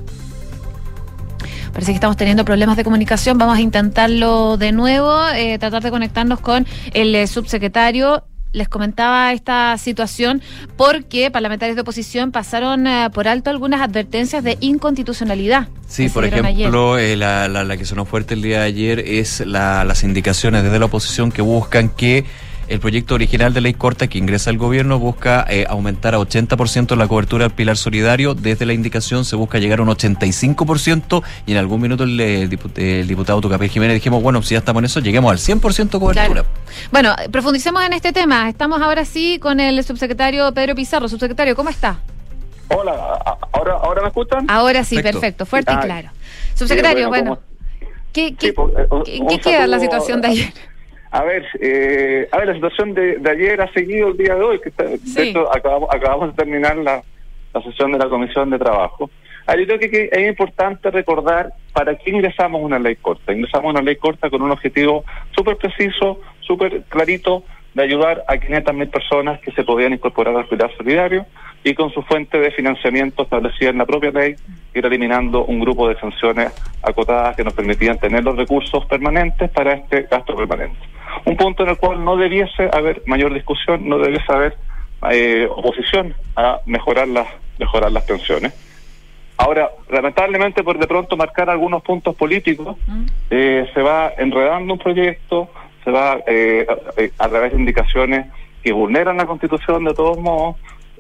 Parece que estamos teniendo problemas de comunicación. Vamos a intentarlo de nuevo, eh, tratar de conectarnos con el eh, subsecretario. Les comentaba esta situación porque parlamentarios de oposición pasaron eh, por alto algunas advertencias de inconstitucionalidad. Sí, por ejemplo, eh, la, la, la que sonó fuerte el día de ayer es la, las indicaciones desde la oposición que buscan que el proyecto original de ley corta que ingresa al gobierno busca eh, aumentar a ochenta por ciento la cobertura del pilar solidario. Desde la indicación se busca llegar a un ochenta y cinco por ciento y en algún minuto el, el, diput- el diputado Tucapel Jiménez dijimos, bueno, si ya estamos en eso, lleguemos al cien por ciento cobertura. Claro. Bueno, profundicemos en este tema. Estamos ahora sí con el subsecretario Pedro Pizarro. Subsecretario, ¿cómo está? Hola, ¿ahora, ahora me escuchan? Ahora sí, perfecto, perfecto fuerte ah, y claro. Subsecretario, sí, bueno, bueno, ¿qué, qué, sí, pues, eh, un, ¿qué, un qué queda saludo, la situación de ayer? A ver, eh, a ver, la situación de, de ayer ha seguido el día de hoy, que está, Sí. de hecho acabamos, acabamos de terminar la, la sesión de la Comisión de Trabajo. Ah, yo creo que, que es importante recordar para qué ingresamos una ley corta. Ingresamos una ley corta con un objetivo súper preciso, súper clarito, de ayudar a quinientas mil personas que se podían incorporar al pilar solidario y con su fuente de financiamiento establecida en la propia ley, ir eliminando un grupo de sanciones acotadas que nos permitían tener los recursos permanentes para este gasto permanente. Un punto en el cual no debiese haber mayor discusión, no debiese haber eh, oposición a mejorar las, mejorar las pensiones. Ahora, lamentablemente, por de pronto marcar algunos puntos políticos, eh, se va enredando un proyecto, se va eh, a, a través de indicaciones que vulneran la Constitución de todos modos,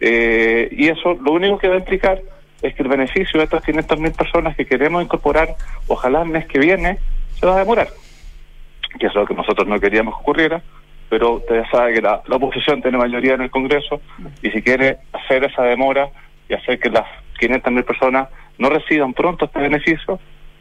eh, y eso lo único que va a implicar es que el beneficio de estas quinientas mil personas que queremos incorporar, ojalá el mes que viene, se va a demorar, que es lo que nosotros no queríamos que ocurriera, pero ustedes saben que la, la oposición tiene mayoría en el Congreso, y si quiere hacer esa demora y hacer que las quinientas mil personas no reciban pronto este beneficio,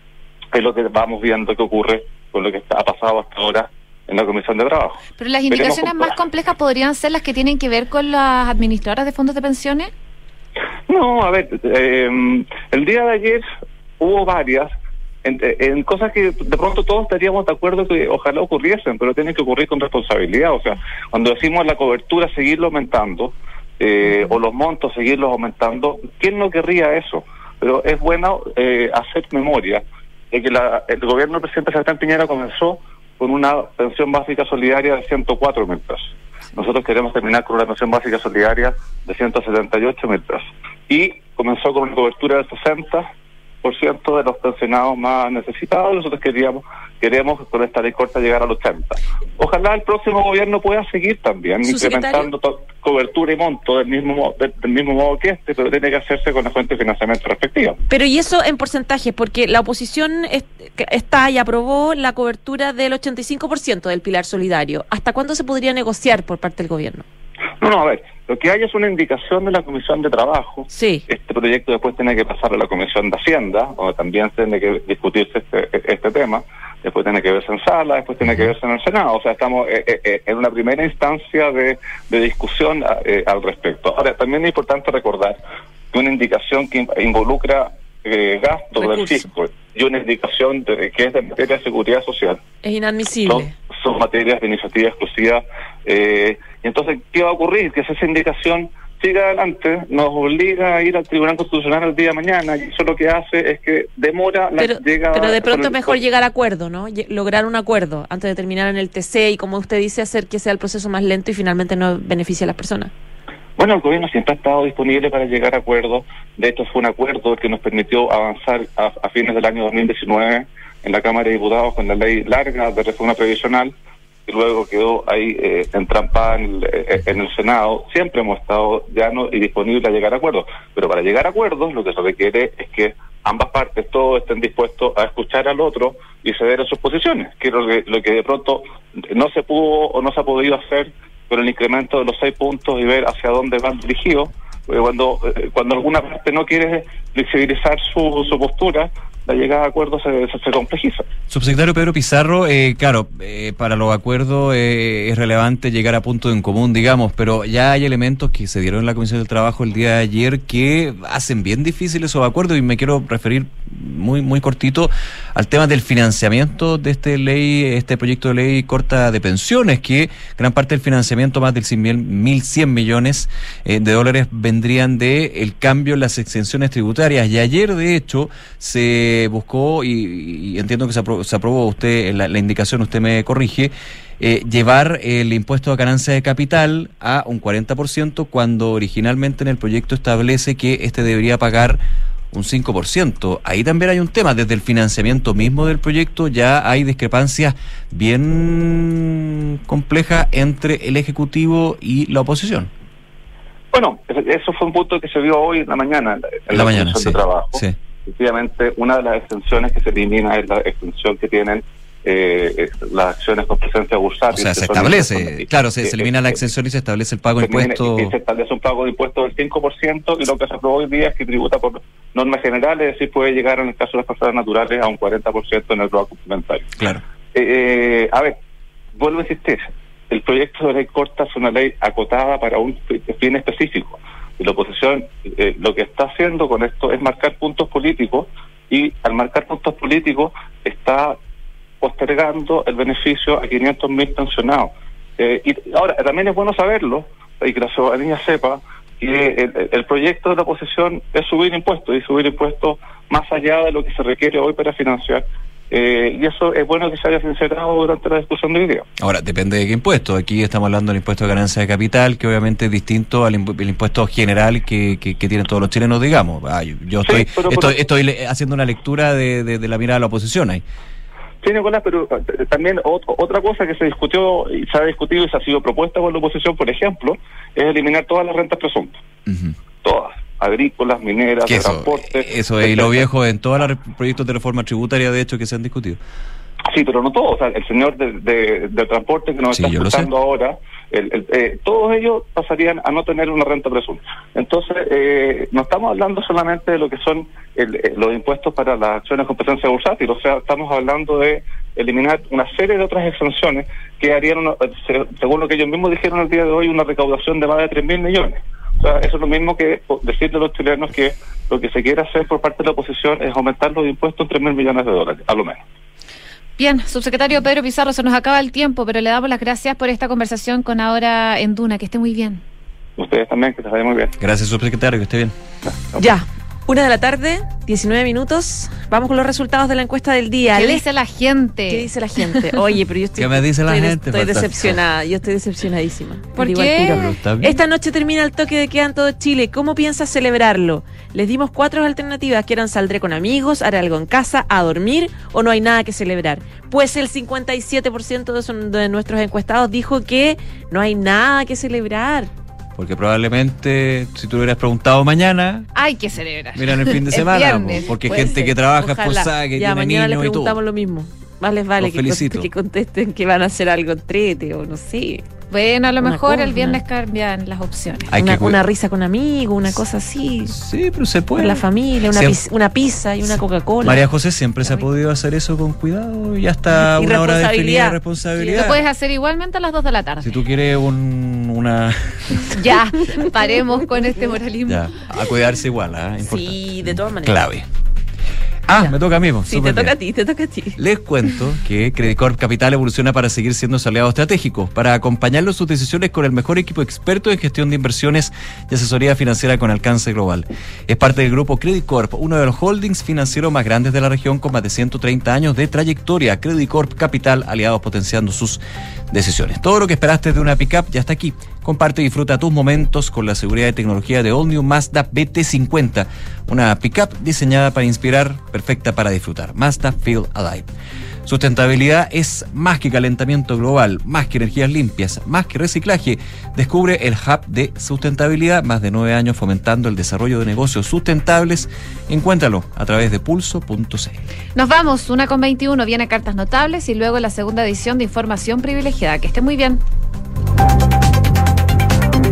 es lo que vamos viendo que ocurre con lo que está, ha pasado hasta ahora en la Comisión de Trabajo. Pero las indicaciones más complejas podrían ser las que tienen que ver con las administradoras de fondos de pensiones. No, a ver, eh, el día de ayer hubo varias, en, en cosas que de pronto todos estaríamos de acuerdo que ojalá ocurriesen, pero tienen que ocurrir con responsabilidad. O sea, cuando decimos la cobertura seguirlo aumentando, eh, uh-huh. o los montos seguirlos aumentando, ¿quién no querría eso? Pero es bueno eh, hacer memoria de que la, el gobierno del presidente Sebastián Piñera comenzó con una pensión básica solidaria de ciento cuatro mil pesos. Nosotros queremos terminar con una pensión básica solidaria de ciento setenta y ocho mil pesos. Y comenzó con una cobertura del sesenta por ciento de los pensionados más necesitados. Nosotros queríamos queremos con esta ley corta llegar al ochenta. Ojalá el próximo gobierno pueda seguir también incrementando to- cobertura y monto del mismo del, del mismo modo que este, pero tiene que hacerse con la fuente de financiamiento respectiva. Pero y eso en porcentaje, porque la oposición es, está y aprobó la cobertura del ochenta y cinco por ciento del pilar solidario. ¿Hasta cuándo se podría negociar por parte del gobierno? No, no, a ver, lo que hay es una indicación de la Comisión de Trabajo. Sí. Este proyecto después tiene que pasar a la Comisión de Hacienda, donde también tiene que discutirse este, este tema. Después tiene que verse en sala, después tiene que verse en el Senado. O sea, estamos eh, eh, en una primera instancia de, de discusión eh, al respecto. Ahora, también es importante recordar que una indicación que involucra eh, gastos del fisco y una indicación de, que es de materia de seguridad social es inadmisible. Son, son materias de iniciativa exclusiva. Eh, y entonces, ¿qué va a ocurrir? Que esa indicación siga adelante, nos obliga a ir al Tribunal Constitucional el día de mañana, y eso lo que hace es que demora pero, la llegada... Pero de pronto es mejor el... llegar a acuerdo, ¿no? Lograr un acuerdo antes de terminar en el T C y, como usted dice, hacer que sea el proceso más lento y finalmente no beneficie a las personas. Bueno, el gobierno siempre ha estado disponible para llegar a acuerdos. De hecho, fue un acuerdo que nos permitió avanzar a, a fines del año dos mil diecinueve en la Cámara de Diputados con la ley larga de reforma previsional, que luego quedó ahí eh, entrampada en el, en el Senado. Siempre hemos estado llanos y disponibles a llegar a acuerdos, pero para llegar a acuerdos lo que se requiere es que ambas partes, todos estén dispuestos a escuchar al otro y ceder a sus posiciones, que es lo que, lo que de pronto no se pudo o no se ha podido hacer con el incremento de los seis puntos y ver hacia dónde van dirigidos. Cuando, cuando alguna parte no quiere flexibilizar su, su postura, la llegada a acuerdos se, se, se complejiza. Subsecretario Pedro Pizarro, eh, claro, eh, para los acuerdos eh, es relevante llegar a punto en común, digamos, pero ya hay elementos que se dieron en la Comisión del Trabajo el día de ayer que hacen bien difíciles esos acuerdos, y me quiero referir muy muy cortito al tema del financiamiento de este ley, este proyecto de ley corta de pensiones, que gran parte del financiamiento, más del mil cien millones eh, de dólares, vendrían de el cambio en las exenciones tributarias. Y ayer, de hecho, se buscó, y, y entiendo que se aprobó, se aprobó usted la, la indicación, usted me corrige, eh, llevar el impuesto a ganancia de capital a un cuarenta por ciento, cuando originalmente en el proyecto establece que este debería pagar un cinco por ciento. Ahí también hay un tema, desde el financiamiento mismo del proyecto ya hay discrepancias bien complejas entre el Ejecutivo y la oposición. Bueno, eso fue un punto que se vio hoy en la mañana, en la, la mañana, Comisión sí, de Trabajo. Sí. Efectivamente, una de las exenciones que se elimina es la exención que tienen eh, las acciones con presencia bursátil. O sea, se son establece, son, claro, se, eh, se elimina eh, la exención y se establece el pago de impuestos. Y se establece un pago de impuestos del cinco por ciento, y lo que se aprobó hoy día es que tributa por normas generales, es decir, puede llegar en el caso de las personas naturales a un cuarenta por ciento en el robo complementario. Claro. Eh, a ver, vuelvo a insistir, el proyecto de ley corta es una ley acotada para un fin específico. Y la oposición eh, lo que está haciendo con esto es marcar puntos políticos, y al marcar puntos políticos está postergando el beneficio a quinientos mil pensionados. Eh, y ahora, también es bueno saberlo, y que la ciudadanía sepa que el, el proyecto de la oposición es subir impuestos, y subir impuestos más allá de lo que se requiere hoy para financiar. Eh, y eso es bueno que se haya sincerado durante la discusión de hoy día. Ahora, depende de qué impuesto. Aquí estamos hablando del impuesto de ganancia de capital, que obviamente es distinto al impu- el impuesto general que, que, que tienen todos los chilenos, digamos. Ah, yo, yo estoy, sí, pero, estoy, pero, estoy le- haciendo una lectura de, de, de la mirada de la oposición ahí. Sí, Nicolás, pero eh, también ot- otra cosa que se discutió y se ha discutido y se ha sido propuesta por la oposición, por ejemplo, es eliminar todas las rentas presuntas. Uh-huh. Todas. Agrícolas, mineras, de eso, transporte. Eso es lo viejo en todos los proyectos de reforma tributaria, de hecho, que se han discutido. Sí, pero no todos. O sea, el señor de, de, del transporte que nos Sí, está yo lo escuchando ahora, el, el, eh, todos ellos pasarían a no tener una renta presunta. Entonces, eh, no estamos hablando solamente de lo que son el, eh, los impuestos para las acciones de competencia bursátil, o sea, estamos hablando de eliminar una serie de otras exenciones que harían, una, según lo que ellos mismos dijeron el día de hoy, una recaudación de más de tres mil millones. O sea, eso es lo mismo que decirle a los chilenos que lo que se quiere hacer por parte de la oposición es aumentar los impuestos en tres mil millones de dólares, a lo menos. Bien, subsecretario Pedro Pizarro, se nos acaba el tiempo, pero le damos las gracias por esta conversación con Ahora en Duna. Que esté muy bien. Ustedes también, que se vaya muy bien. Gracias, subsecretario, que esté bien. Ya, una de la tarde, diecinueve minutos. Vamos con los resultados de la encuesta del día. ¿Qué Le- dice la gente? ¿Qué dice la gente? Oye, pero yo estoy, ¿Qué me dice la estoy, gente? estoy Fantástico. decepcionada, yo estoy decepcionadísima. ¿Por Digo al qué? tiro. Pero está bien. Esta noche termina el toque de queda en todo Chile. ¿Cómo piensas celebrarlo? Les dimos cuatro alternativas, que eran saldré con amigos, haré algo en casa, a dormir o no hay nada que celebrar. Pues el cincuenta y siete por ciento de, son- de nuestros encuestados dijo que no hay nada que celebrar. Porque probablemente, si tú hubieras preguntado mañana, Hay que celebrar. miran el fin de Es semana, viernes, po, porque hay Puede gente ser. que trabaja Ojalá. esposada, que Ya, tiene mañana les niños y todo. preguntamos lo mismo. Más les vale Los que, con- felicito. que contesten que van a hacer algo trete o no sé. Bueno, a lo Una mejor cosa. el viernes cambian las opciones. Hay Una, que cu- una risa con amigos, una cosa así. Sí, pero se puede. Con la familia, una, Siempre- pizza, una pizza y una Coca-Cola. María José siempre se ha podido hacer eso con cuidado y hasta Y una hora definida de responsabilidad. responsabilidad. Lo puedes hacer igualmente a las dos de la tarde. Si tú quieres un, una... Ya, paremos con este moralismo. ya, a cuidarse igual, ¿ah? Importante. Sí, de todas maneras. Clave. Ah, me toca a mí. po, Sí, súper te toca bien. a ti, te toca a ti. Les cuento que Credit Corp Capital evoluciona para seguir siendo su aliado estratégico, para acompañarlo en sus decisiones con el mejor equipo experto en gestión de inversiones y asesoría financiera con alcance global. Es parte del grupo Credit Corp, uno de los holdings financieros más grandes de la región con más de ciento treinta años de trayectoria. Credit Corp Capital, aliados potenciando sus decisiones. Todo lo que esperaste de una pickup ya está aquí. Comparte y disfruta tus momentos con la seguridad y tecnología de All New Mazda B T cincuenta, una pickup diseñada para inspirar, perfecta para disfrutar. Mazda Feel Alive. Sustentabilidad es más que calentamiento global, más que energías limpias, más que reciclaje. Descubre el Hub de Sustentabilidad, más de nueve años fomentando el desarrollo de negocios sustentables. Encuéntralo a través de pulso punto c l. Nos vamos, una con veintiuno, viene Cartas Notables y luego la segunda edición de Información Privilegiada. Que esté muy bien.